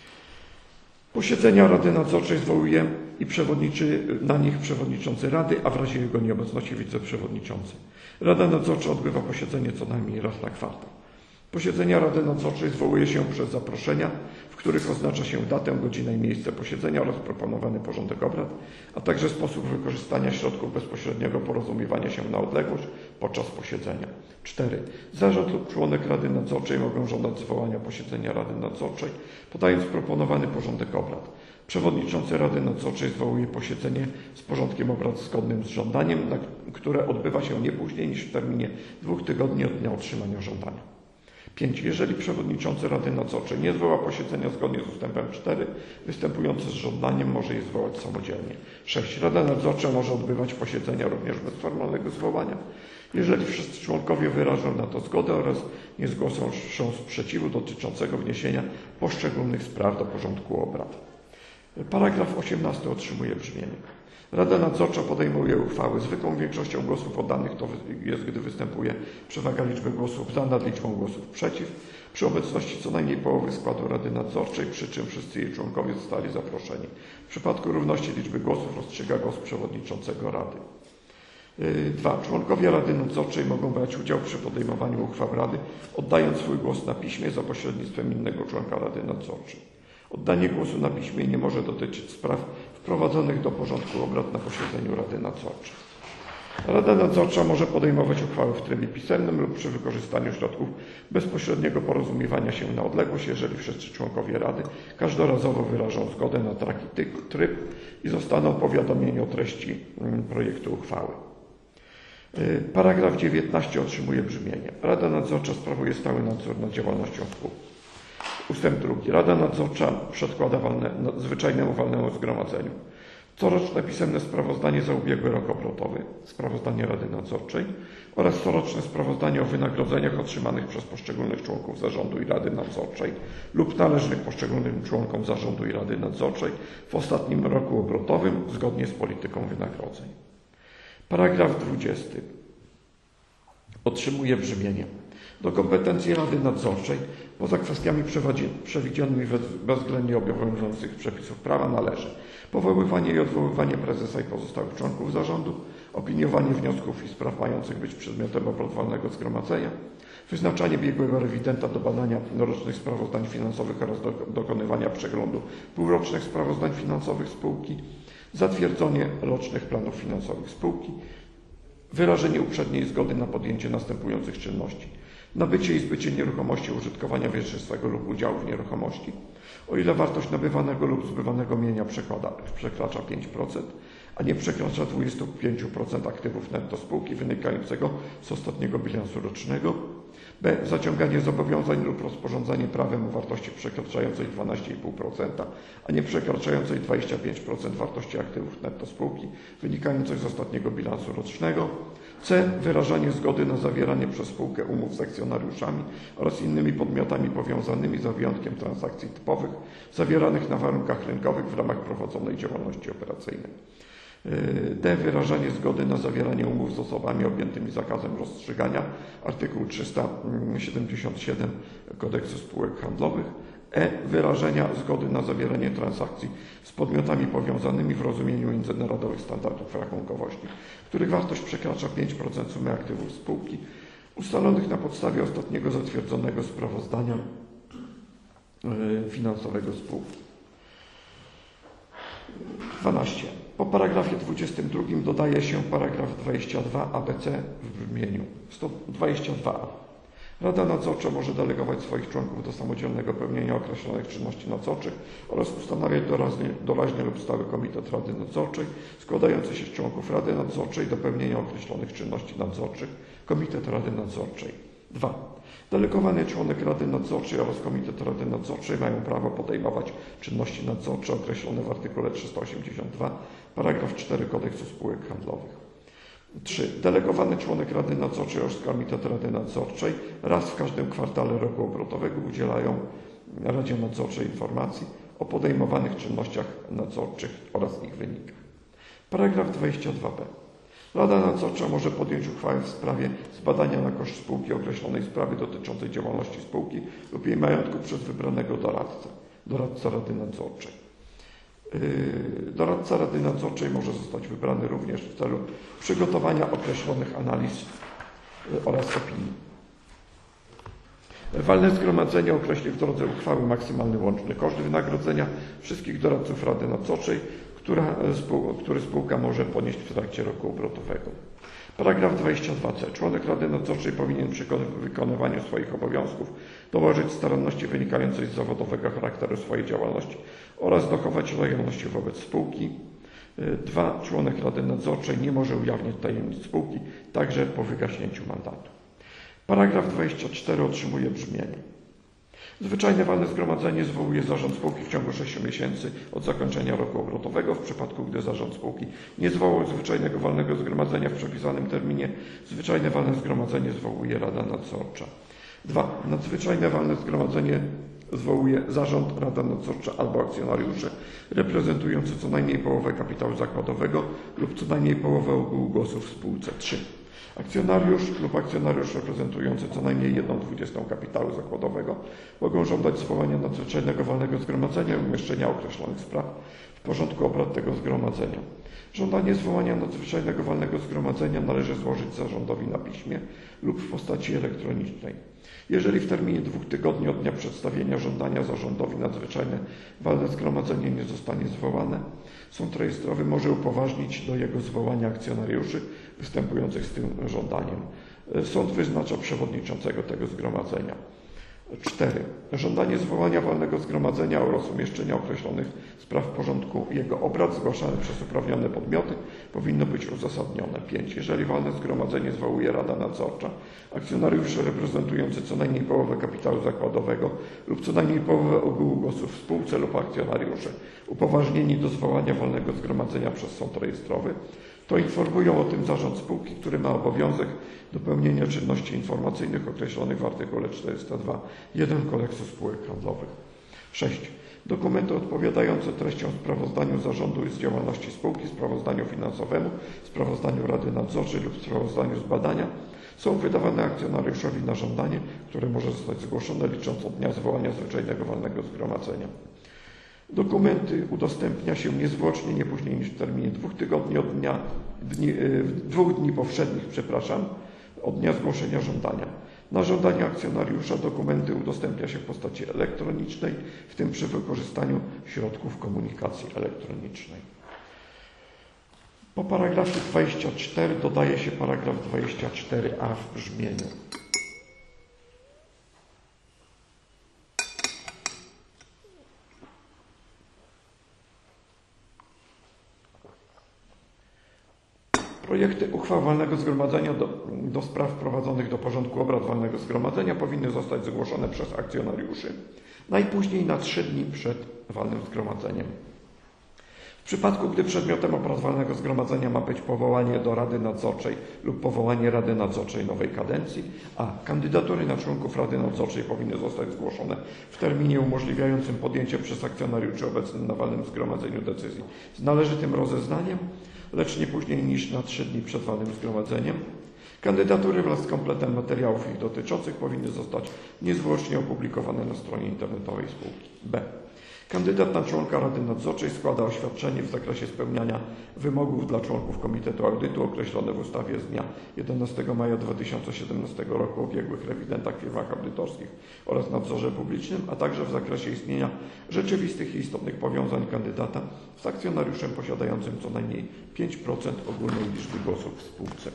posiedzenia Rady Nadzorczej zwołuje i przewodniczy na nich przewodniczący Rady, a w razie jego nieobecności wiceprzewodniczący. Rada Nadzorcza odbywa posiedzenie co najmniej raz na kwartał. Posiedzenia Rady Nadzorczej zwołuje się przez zaproszenia, w których oznacza się datę, godzinę i miejsce posiedzenia oraz proponowany porządek obrad, a także sposób wykorzystania środków bezpośredniego porozumiewania się na odległość podczas posiedzenia. 4. Zarząd lub członek Rady Nadzorczej mogą żądać zwołania posiedzenia Rady Nadzorczej, podając proponowany porządek obrad. Przewodniczący Rady Nadzorczej zwołuje posiedzenie z porządkiem obrad zgodnym z żądaniem, które odbywa się nie później niż w terminie 2 tygodni od dnia otrzymania żądania. 5. Jeżeli przewodniczący Rady Nadzorczej nie zwoła posiedzenia zgodnie z ustępem 4, występujący z żądaniem może je zwołać samodzielnie. 6. Rada Nadzorcza może odbywać posiedzenia również bez formalnego zwołania, jeżeli wszyscy członkowie wyrażą na to zgodę oraz nie zgłoszą sprzeciwu dotyczącego wniesienia poszczególnych spraw do porządku obrad. Paragraf 18 otrzymuje brzmienie: Rada Nadzorcza podejmuje uchwały zwykłą większością głosów oddanych, to jest, gdy występuje przewaga liczby głosów za nad liczbą głosów przeciw, przy obecności co najmniej połowy składu Rady Nadzorczej, przy czym wszyscy jej członkowie zostali zaproszeni. W przypadku równości liczby głosów rozstrzyga głos przewodniczącego Rady. 2. Członkowie Rady Nadzorczej mogą brać udział przy podejmowaniu uchwał Rady, oddając swój głos na piśmie za pośrednictwem innego członka Rady Nadzorczej. Oddanie głosu na piśmie nie może dotyczyć spraw wprowadzonych do porządku obrad na posiedzeniu Rady Nadzorczej. Rada Nadzorcza może podejmować uchwały w trybie pisemnym lub przy wykorzystaniu środków bezpośredniego porozumiewania się na odległość, jeżeli wszyscy członkowie Rady każdorazowo wyrażą zgodę na taki tryb i zostaną powiadomieni o treści projektu uchwały. Paragraf 19 otrzymuje brzmienie: Rada Nadzorcza sprawuje stały nadzór nad działalnością spółki. Ustęp 2. Rada Nadzorcza przedkłada zwyczajnemu walnemu zgromadzeniu coroczne pisemne sprawozdanie za ubiegły rok obrotowy, sprawozdanie Rady Nadzorczej oraz coroczne sprawozdanie o wynagrodzeniach otrzymanych przez poszczególnych członków Zarządu i Rady Nadzorczej lub należnych poszczególnym członkom Zarządu i Rady Nadzorczej w ostatnim roku obrotowym zgodnie z polityką wynagrodzeń. Paragraf 20 otrzymuje brzmienie: do kompetencji Rady Nadzorczej, poza kwestiami przewidzianymi bezwzględnie obowiązujących przepisów prawa, należy powoływanie i odwoływanie prezesa i pozostałych członków zarządu, opiniowanie wniosków i spraw mających być przedmiotem obrad walnego zgromadzenia, wyznaczanie biegłego rewidenta do badania rocznych sprawozdań finansowych oraz dokonywania przeglądu półrocznych sprawozdań finansowych spółki, zatwierdzenie rocznych planów finansowych spółki, wyrażenie uprzedniej zgody na podjęcie następujących czynności: nabycie i zbycie nieruchomości użytkowania wieczystego lub udziału w nieruchomości, o ile wartość nabywanego lub zbywanego mienia przekracza 5%, a nie przekracza 25% aktywów netto spółki wynikającego z ostatniego bilansu rocznego, B. Zaciąganie zobowiązań lub rozporządzanie prawem o wartości przekraczającej 12,5%, a nie przekraczającej 25% wartości aktywów netto spółki wynikających z ostatniego bilansu rocznego. C. Wyrażanie zgody na zawieranie przez spółkę umów z akcjonariuszami oraz innymi podmiotami powiązanymi za wyjątkiem transakcji typowych zawieranych na warunkach rynkowych w ramach prowadzonej działalności operacyjnej. D. Wyrażanie zgody na zawieranie umów z osobami objętymi zakazem rozstrzygania, artykuł 377 Kodeksu spółek handlowych. E. Wyrażenia zgody na zawieranie transakcji z podmiotami powiązanymi w rozumieniu międzynarodowych standardów rachunkowości, których wartość przekracza 5% sumy aktywów spółki, ustalonych na podstawie ostatniego zatwierdzonego sprawozdania finansowego spółki. 12. Po paragrafie 22 dodaje się paragraf 22 ABC w brzmieniu 122a. Rada Nadzorcza może delegować swoich członków do samodzielnego pełnienia określonych czynności nadzorczych oraz ustanawiać doraźny lub stały komitet Rady Nadzorczej składający się z członków Rady Nadzorczej do pełnienia określonych czynności nadzorczych, komitet Rady Nadzorczej. 2. Delegowany członek Rady Nadzorczej oraz komitet Rady Nadzorczej mają prawo podejmować czynności nadzorcze określone w artykule 382, paragraf 4 Kodeksu spółek handlowych. 3. Delegowany członek Rady Nadzorczej oraz komitet Rady Nadzorczej raz w każdym kwartale roku obrotowego udzielają Radzie Nadzorczej informacji o podejmowanych czynnościach nadzorczych oraz ich wynikach. Paragraf 22b. Rada Nadzorcza może podjąć uchwałę w sprawie zbadania na koszt spółki określonej sprawy dotyczącej działalności spółki lub jej majątku przez wybranego doradcę Rady Nadzorczej. Doradca Rady Nadzorczej może zostać wybrany również w celu przygotowania określonych analiz oraz opinii. Walne zgromadzenie określi w drodze uchwały maksymalny łączny koszt wynagrodzenia wszystkich doradców Rady Nadzorczej, który spółka może ponieść w trakcie roku obrotowego. Paragraf 22c. Członek Rady Nadzorczej powinien przy wykonywaniu swoich obowiązków dołożyć staranności wynikającej z zawodowego charakteru swojej działalności oraz dochować lojalności wobec spółki. 2. Członek Rady Nadzorczej nie może ujawniać tajemnic spółki, także po wygaśnięciu mandatu. Paragraf 24 otrzymuje brzmienie. Zwyczajne walne zgromadzenie zwołuje zarząd spółki w ciągu 6 miesięcy od zakończenia roku obrotowego. W przypadku, gdy zarząd spółki nie zwołał zwyczajnego walnego zgromadzenia w przepisanym terminie, zwyczajne walne zgromadzenie zwołuje Rada Nadzorcza. 2. Nadzwyczajne walne zgromadzenie zwołuje zarząd, Rada Nadzorcza albo akcjonariusze reprezentujący co najmniej połowę kapitału zakładowego lub co najmniej połowę ogółu głosów w spółce. 3. Akcjonariusz lub akcjonariusz reprezentujący co najmniej 1/20 kapitału zakładowego mogą żądać zwołania nadzwyczajnego walnego zgromadzenia i umieszczenia określonych spraw w porządku obrad tego zgromadzenia. Żądanie zwołania nadzwyczajnego walnego zgromadzenia należy złożyć zarządowi na piśmie lub w postaci elektronicznej. Jeżeli w terminie 2 tygodni od dnia przedstawienia żądania zarządowi nadzwyczajne walne zgromadzenie nie zostanie zwołane, sąd rejestrowy może upoważnić do jego zwołania akcjonariuszy występujących z tym żądaniem. Sąd wyznacza przewodniczącego tego zgromadzenia. 4. Żądanie zwołania walnego zgromadzenia oraz umieszczenia określonych spraw w porządku jego obrad zgłaszane przez uprawnione podmioty powinno być uzasadnione. 5. Jeżeli walne zgromadzenie zwołuje Rada Nadzorcza, akcjonariusze reprezentujący co najmniej połowę kapitału zakładowego lub co najmniej połowę ogółu głosów w spółce lub akcjonariusze upoważnieni do zwołania walnego zgromadzenia przez sąd rejestrowy, to informują o tym zarząd spółki, który ma obowiązek dopełnienia czynności informacyjnych określonych w artykule 402.1 Kodeksu spółek handlowych. 6. Dokumenty odpowiadające treścią sprawozdaniu zarządu z działalności spółki, sprawozdaniu finansowemu, sprawozdaniu Rady Nadzorczej lub sprawozdaniu z badania są wydawane akcjonariuszowi na żądanie, które może zostać zgłoszone licząc od dnia zwołania zwyczajnego walnego zgromadzenia. Dokumenty udostępnia się niezwłocznie, nie później niż w terminie 2 tygodni od 2 dni powszednich, od dnia zgłoszenia żądania. Na żądanie akcjonariusza dokumenty udostępnia się w postaci elektronicznej, w tym przy wykorzystaniu środków komunikacji elektronicznej. Po paragrafie 24 dodaje się paragraf 24a w brzmieniu. Projekty uchwał walnego zgromadzenia do spraw wprowadzonych do porządku obrad walnego zgromadzenia powinny zostać zgłoszone przez akcjonariuszy najpóźniej na 3 dni przed walnym zgromadzeniem. W przypadku, gdy przedmiotem obrad walnego zgromadzenia ma być powołanie do Rady Nadzorczej lub powołanie Rady Nadzorczej nowej kadencji, a kandydatury na członków Rady Nadzorczej powinny zostać zgłoszone w terminie umożliwiającym podjęcie przez akcjonariuszy obecnych na walnym zgromadzeniu decyzji z należytym rozeznaniem, lecz nie później niż na 3 dni przed walnym zgromadzeniem. Kandydatury wraz z kompletem materiałów ich dotyczących powinny zostać niezwłocznie opublikowane na stronie internetowej spółki. B. Kandydat na członka Rady Nadzorczej składa oświadczenie w zakresie spełniania wymogów dla członków Komitetu Audytu określone w ustawie z dnia 11 maja 2017 roku o biegłych rewidentach, firmach audytorskich oraz nadzorze publicznym, a także w zakresie istnienia rzeczywistych i istotnych powiązań kandydata z akcjonariuszem posiadającym co najmniej 5% ogólnej liczby głosów w spółce.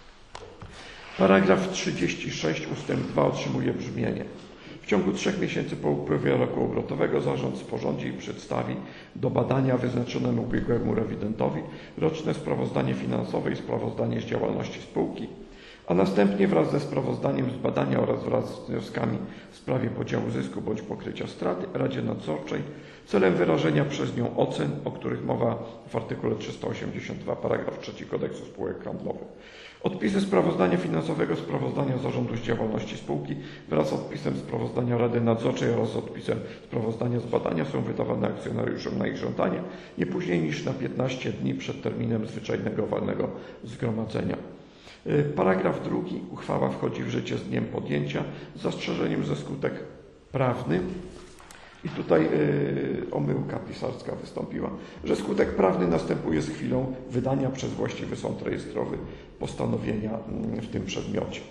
Paragraf 36 ustęp 2 otrzymuje brzmienie. W ciągu 3 miesięcy po upływie roku obrotowego zarząd sporządzi i przedstawi do badania wyznaczonemu biegłemu rewidentowi roczne sprawozdanie finansowe i sprawozdanie z działalności spółki, a następnie wraz ze sprawozdaniem z badania oraz wraz z wnioskami w sprawie podziału zysku bądź pokrycia straty Radzie Nadzorczej celem wyrażenia przez nią ocen, o których mowa w artykule 382 paragraf 3 Kodeksu Spółek Handlowych. Odpisy sprawozdania finansowego, sprawozdania zarządu z działalności spółki wraz z odpisem sprawozdania Rady Nadzorczej oraz z odpisem sprawozdania z badania są wydawane akcjonariuszom na ich żądanie nie później niż na 15 dni przed terminem zwyczajnego walnego zgromadzenia. Paragraf 2. Uchwała wchodzi w życie z dniem podjęcia z zastrzeżeniem, że skutek prawny, i tutaj omyłka pisarska wystąpiła, że skutek prawny następuje z chwilą wydania przez właściwy sąd rejestrowy postanowienia w tym przedmiocie.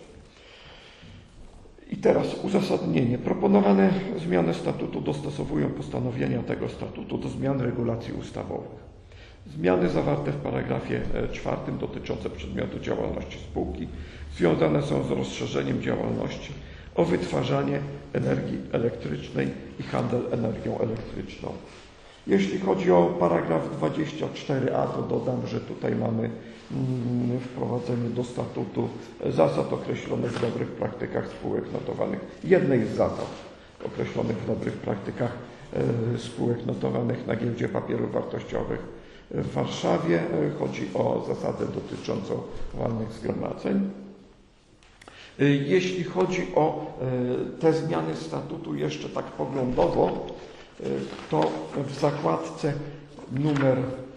I teraz uzasadnienie. Proponowane zmiany statutu dostosowują postanowienia tego statutu do zmian regulacji ustawowych. Zmiany zawarte w paragrafie 4 dotyczące przedmiotu działalności spółki związane są z rozszerzeniem działalności o wytwarzanie energii elektrycznej i handel energią elektryczną. Jeśli chodzi o paragraf 24a, to dodam, że tutaj mamy wprowadzenie do statutu zasad określonych w dobrych praktykach spółek notowanych. Jednej z zasad określonych w dobrych praktykach spółek notowanych na Giełdzie Papierów Wartościowych w Warszawie. Chodzi o zasadę dotyczącą walnych zgromadzeń. Jeśli chodzi o te zmiany statutu jeszcze tak poglądowo, to w zakładce numer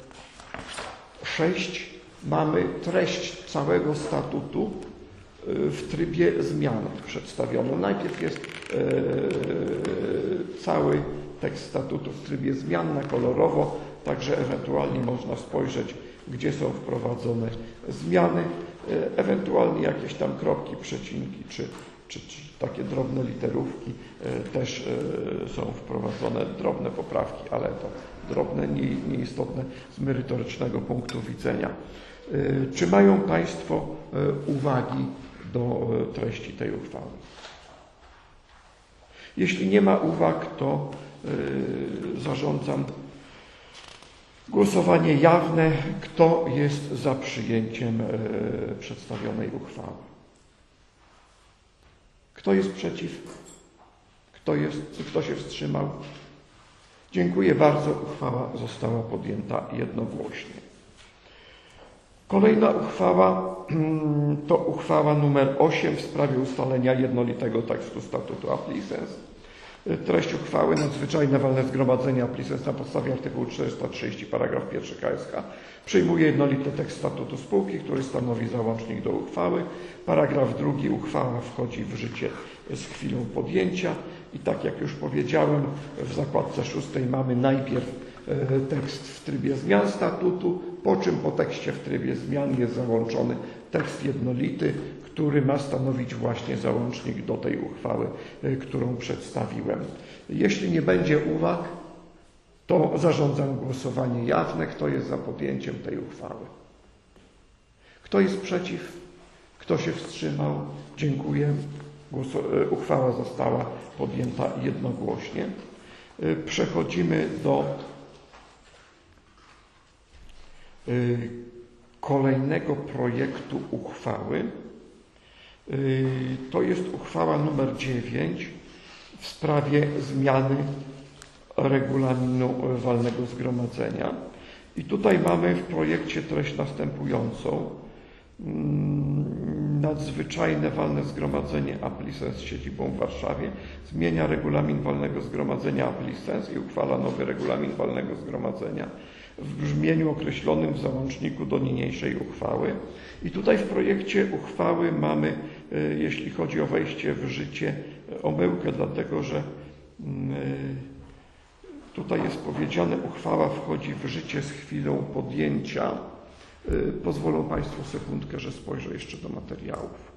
6 mamy treść całego statutu w trybie zmian przedstawioną. Najpierw jest cały tekst statutu w trybie zmian na kolorowo, także ewentualnie można spojrzeć, gdzie są wprowadzone zmiany, ewentualnie jakieś tam kropki, przecinki czy takie drobne literówki też są wprowadzone, drobne poprawki, ale to drobne, nieistotne z merytorycznego punktu widzenia. Czy mają Państwo uwagi do treści tej uchwały? Jeśli nie ma uwag, to zarządzam głosowanie jawne. Kto jest za przyjęciem przedstawionej uchwały? Kto jest przeciw? Kto się wstrzymał? Dziękuję bardzo. Uchwała została podjęta jednogłośnie. Kolejna uchwała to uchwała nr 8 w sprawie ustalenia jednolitego tekstu statutu Applicens. Treść uchwały: nadzwyczajne walne zgromadzenie Applicens na podstawie artykułu 430 paragraf 1 k.s.h. przyjmuje jednolity tekst statutu spółki, który stanowi załącznik do uchwały. Paragraf 2. Uchwała wchodzi w życie z chwilą podjęcia i tak jak już powiedziałem, w zakładce 6 mamy najpierw tekst w trybie zmian statutu, po czym po tekście w trybie zmian jest załączony tekst jednolity, który ma stanowić właśnie załącznik do tej uchwały, którą przedstawiłem. Jeśli nie będzie uwag, to zarządzam głosowanie jawne. Kto jest za podjęciem tej uchwały? Kto jest przeciw? Kto się wstrzymał? Dziękuję. Uchwała została podjęta jednogłośnie. Przechodzimy do kolejnego projektu uchwały. To jest uchwała numer 9 w sprawie zmiany regulaminu walnego zgromadzenia. I tutaj mamy w projekcie treść następującą. Nadzwyczajne walne zgromadzenie Applicens z siedzibą w Warszawie zmienia regulamin walnego zgromadzenia Applicens i uchwala nowy regulamin walnego zgromadzenia w brzmieniu określonym w załączniku do niniejszej uchwały. I tutaj w projekcie uchwały mamy, jeśli chodzi o wejście w życie, omyłkę, dlatego że tutaj jest powiedziane, uchwała wchodzi w życie z chwilą podjęcia. Pozwolą Państwo sekundkę, że spojrzę jeszcze do materiałów.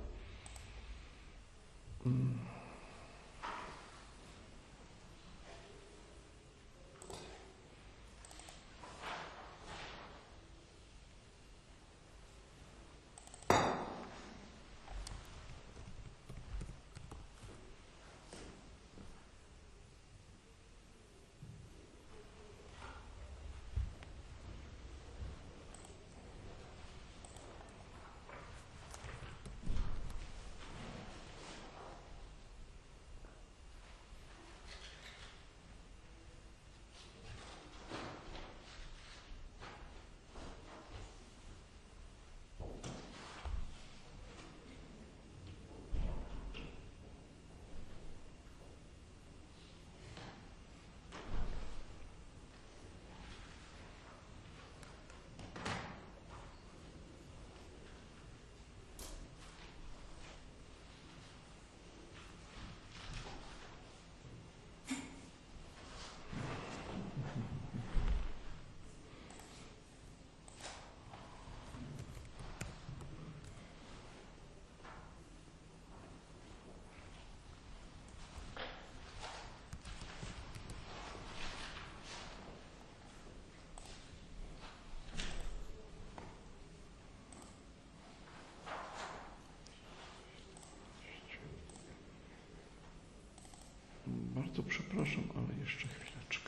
Bardzo przepraszam, ale jeszcze chwileczkę.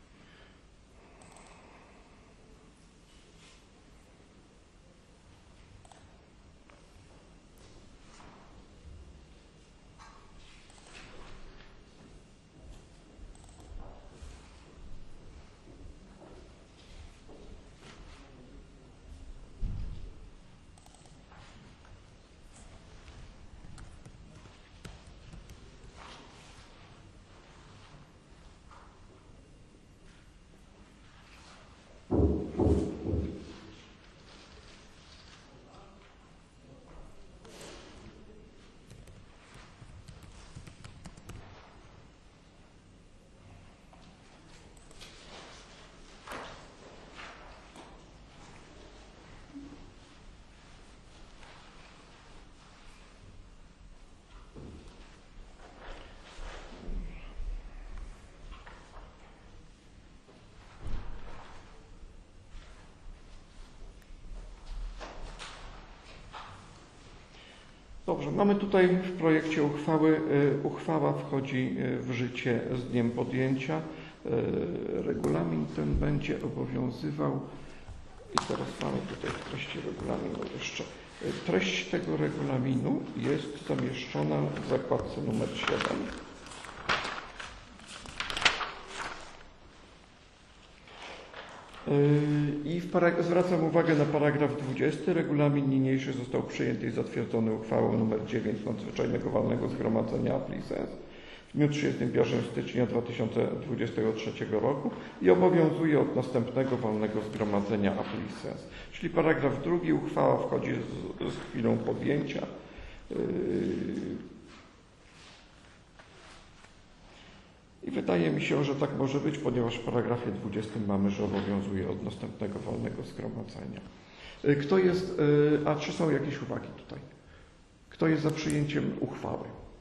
Dobrze, mamy tutaj w projekcie uchwały, uchwała wchodzi w życie z dniem podjęcia. Regulamin ten będzie obowiązywał i teraz mamy tutaj w treści regulaminu jeszcze. Treść tego regulaminu jest zamieszczona w zakładce numer 7. I zwracam uwagę na paragraf 20. Regulamin niniejszy został przyjęty i zatwierdzony uchwałą nr 9 Nadzwyczajnego Walnego Zgromadzenia Applicens w dniu 31 stycznia 2023 roku i obowiązuje od następnego Walnego Zgromadzenia Applicens. Czyli paragraf 2. Uchwała wchodzi z chwilą podjęcia. I wydaje mi się, że tak może być, ponieważ w paragrafie 20 mamy, że obowiązuje od następnego walnego zgromadzenia. Kto jest, a czy są jakieś uwagi tutaj? Kto jest za przyjęciem uchwały?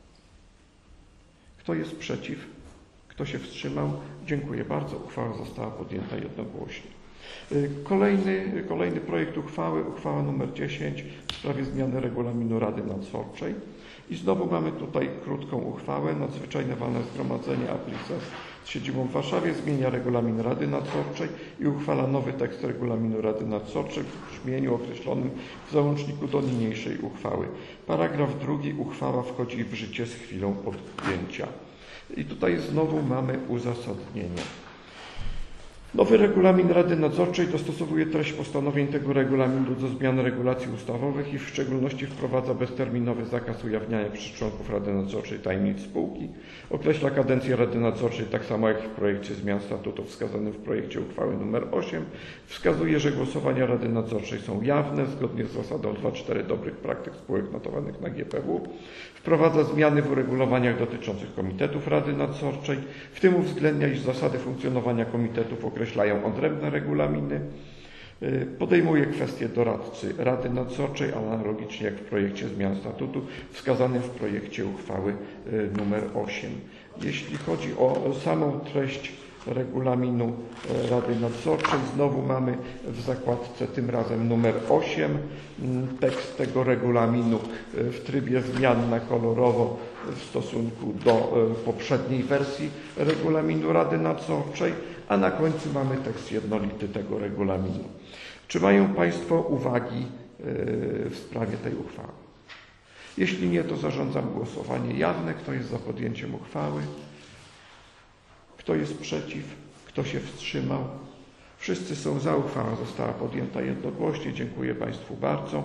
Kto jest przeciw? Kto się wstrzymał? Dziękuję bardzo. Uchwała została podjęta jednogłośnie. Kolejny projekt uchwały, uchwała nr 10 w sprawie zmiany regulaminu Rady Nadzorczej. I znowu mamy tutaj krótką uchwałę. Nadzwyczajne walne zgromadzenie Applicens z siedzibą w Warszawie zmienia regulamin Rady Nadzorczej i uchwala nowy tekst regulaminu Rady Nadzorczej w brzmieniu określonym w załączniku do niniejszej uchwały. Paragraf 2. Uchwała wchodzi w życie z chwilą podjęcia. I tutaj znowu mamy uzasadnienie. Nowy regulamin Rady Nadzorczej dostosowuje treść postanowień tego regulaminu do zmian regulacji ustawowych i w szczególności wprowadza bezterminowy zakaz ujawniania przez członków Rady Nadzorczej tajemnic spółki, określa kadencję Rady Nadzorczej tak samo jak w projekcie zmian statutu wskazanym w projekcie uchwały nr 8, wskazuje, że głosowania Rady Nadzorczej są jawne zgodnie z zasadą 2.4 dobrych praktyk spółek notowanych na GPW, wprowadza zmiany w uregulowaniach dotyczących komitetów Rady Nadzorczej, w tym uwzględnia, iż zasady funkcjonowania komitetów określają odrębne regulaminy, podejmuje kwestie doradcy Rady Nadzorczej, analogicznie jak w projekcie zmian statutu wskazanym w projekcie uchwały nr 8. Jeśli chodzi o samą treść regulaminu Rady Nadzorczej, znowu mamy w zakładce tym razem numer 8 tekst tego regulaminu w trybie zmian na kolorowo w stosunku do poprzedniej wersji regulaminu Rady Nadzorczej, a na końcu mamy tekst jednolity tego regulaminu. Czy mają Państwo uwagi w sprawie tej uchwały? Jeśli nie, to zarządzam głosowanie jawne. Kto jest za podjęciem uchwały? Kto jest przeciw? Kto się wstrzymał? Wszyscy są za. Uchwała została podjęta jednogłośnie. Dziękuję Państwu bardzo.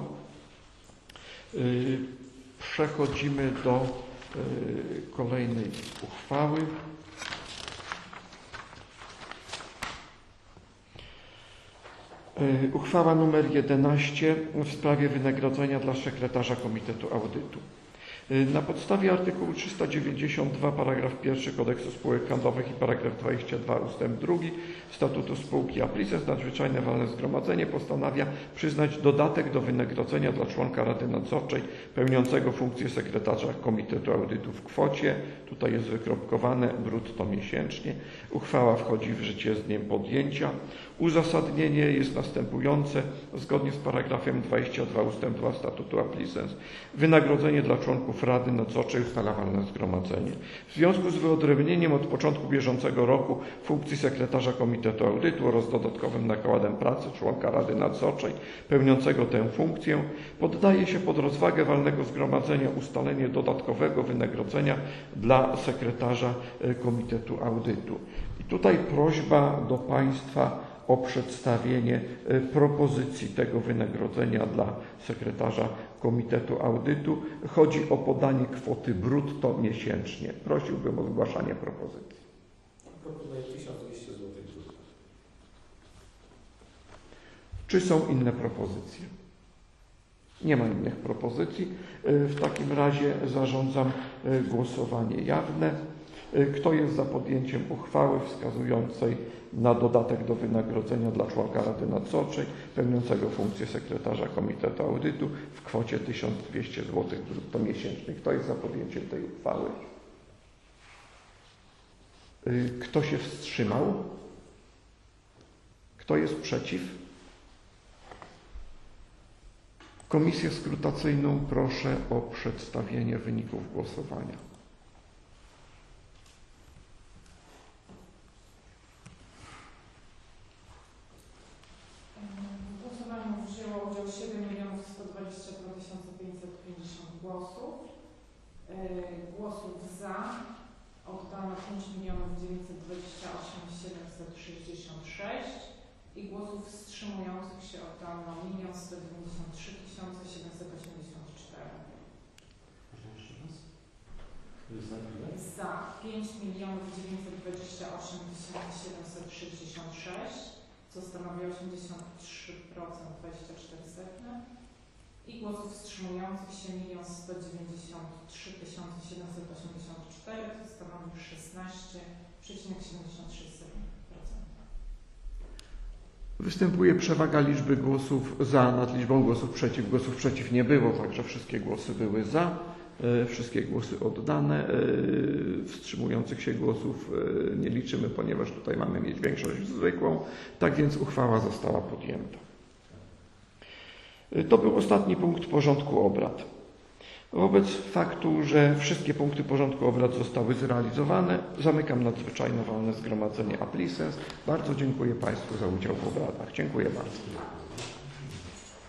Przechodzimy do kolejnej uchwały. Uchwała nr 11 w sprawie wynagrodzenia dla sekretarza Komitetu Audytu. Na podstawie artykułu 392 paragraf 1 Kodeksu Spółek Handlowych i paragraf 22 ustęp 2 Statutu Spółki Aplices nadzwyczajne walne zgromadzenie postanawia przyznać dodatek do wynagrodzenia dla członka Rady Nadzorczej pełniącego funkcję sekretarza Komitetu Audytu w kwocie, tutaj jest wykropkowane, brutto miesięcznie. Uchwała wchodzi w życie z dniem podjęcia. Uzasadnienie jest następujące. Zgodnie z paragrafem 22 ust. 2 Statutu Aplices wynagrodzenie dla członków Rady Nadzorczej ustala walne zgromadzenie. W związku z wyodrębnieniem od początku bieżącego roku funkcji sekretarza Komitetu Audytu oraz dodatkowym nakładem pracy członka Rady Nadzorczej pełniącego tę funkcję poddaje się pod rozwagę walnego zgromadzenia ustalenie dodatkowego wynagrodzenia dla sekretarza Komitetu Audytu. I tutaj prośba do Państwa o przedstawienie propozycji tego wynagrodzenia dla sekretarza Komitetu Audytu. Chodzi o podanie kwoty brutto miesięcznie. Prosiłbym o zgłaszanie propozycji. Proponuję 1200 zł brutto. Czy są inne propozycje? Nie ma innych propozycji. W takim razie zarządzam głosowanie jawne. Kto jest za podjęciem uchwały wskazującej na dodatek do wynagrodzenia dla członka Rady Nadzorczej pełniącego funkcję sekretarza Komitetu Audytu w kwocie 1200 zł brutto miesięcznie? Kto jest za podjęciem tej uchwały? Kto się wstrzymał? Kto jest przeciw? Komisję skrutacyjną proszę o przedstawienie wyników głosowania. W głosowaniu wzięło udział 7 122 550 głosów. Głosów za oddano 5 928 766 i głosów wstrzymujących się oddano 1 193 784. Za 5 928 766, co stanowi 83,24 i głosów wstrzymujących się 1 193 784, co stanowi 16,73%. Występuje przewaga liczby głosów za nad liczbą głosów przeciw. Głosów przeciw nie było, także wszystkie głosy były za. Wszystkie głosy oddane. Wstrzymujących się głosów nie liczymy, ponieważ tutaj mamy mieć większość zwykłą. Tak więc uchwała została podjęta. To był ostatni punkt porządku obrad. Wobec faktu, że wszystkie punkty porządku obrad zostały zrealizowane, zamykam nadzwyczajne walne zgromadzenie Aplisens. Bardzo dziękuję Państwu za udział w obradach. Dziękuję bardzo.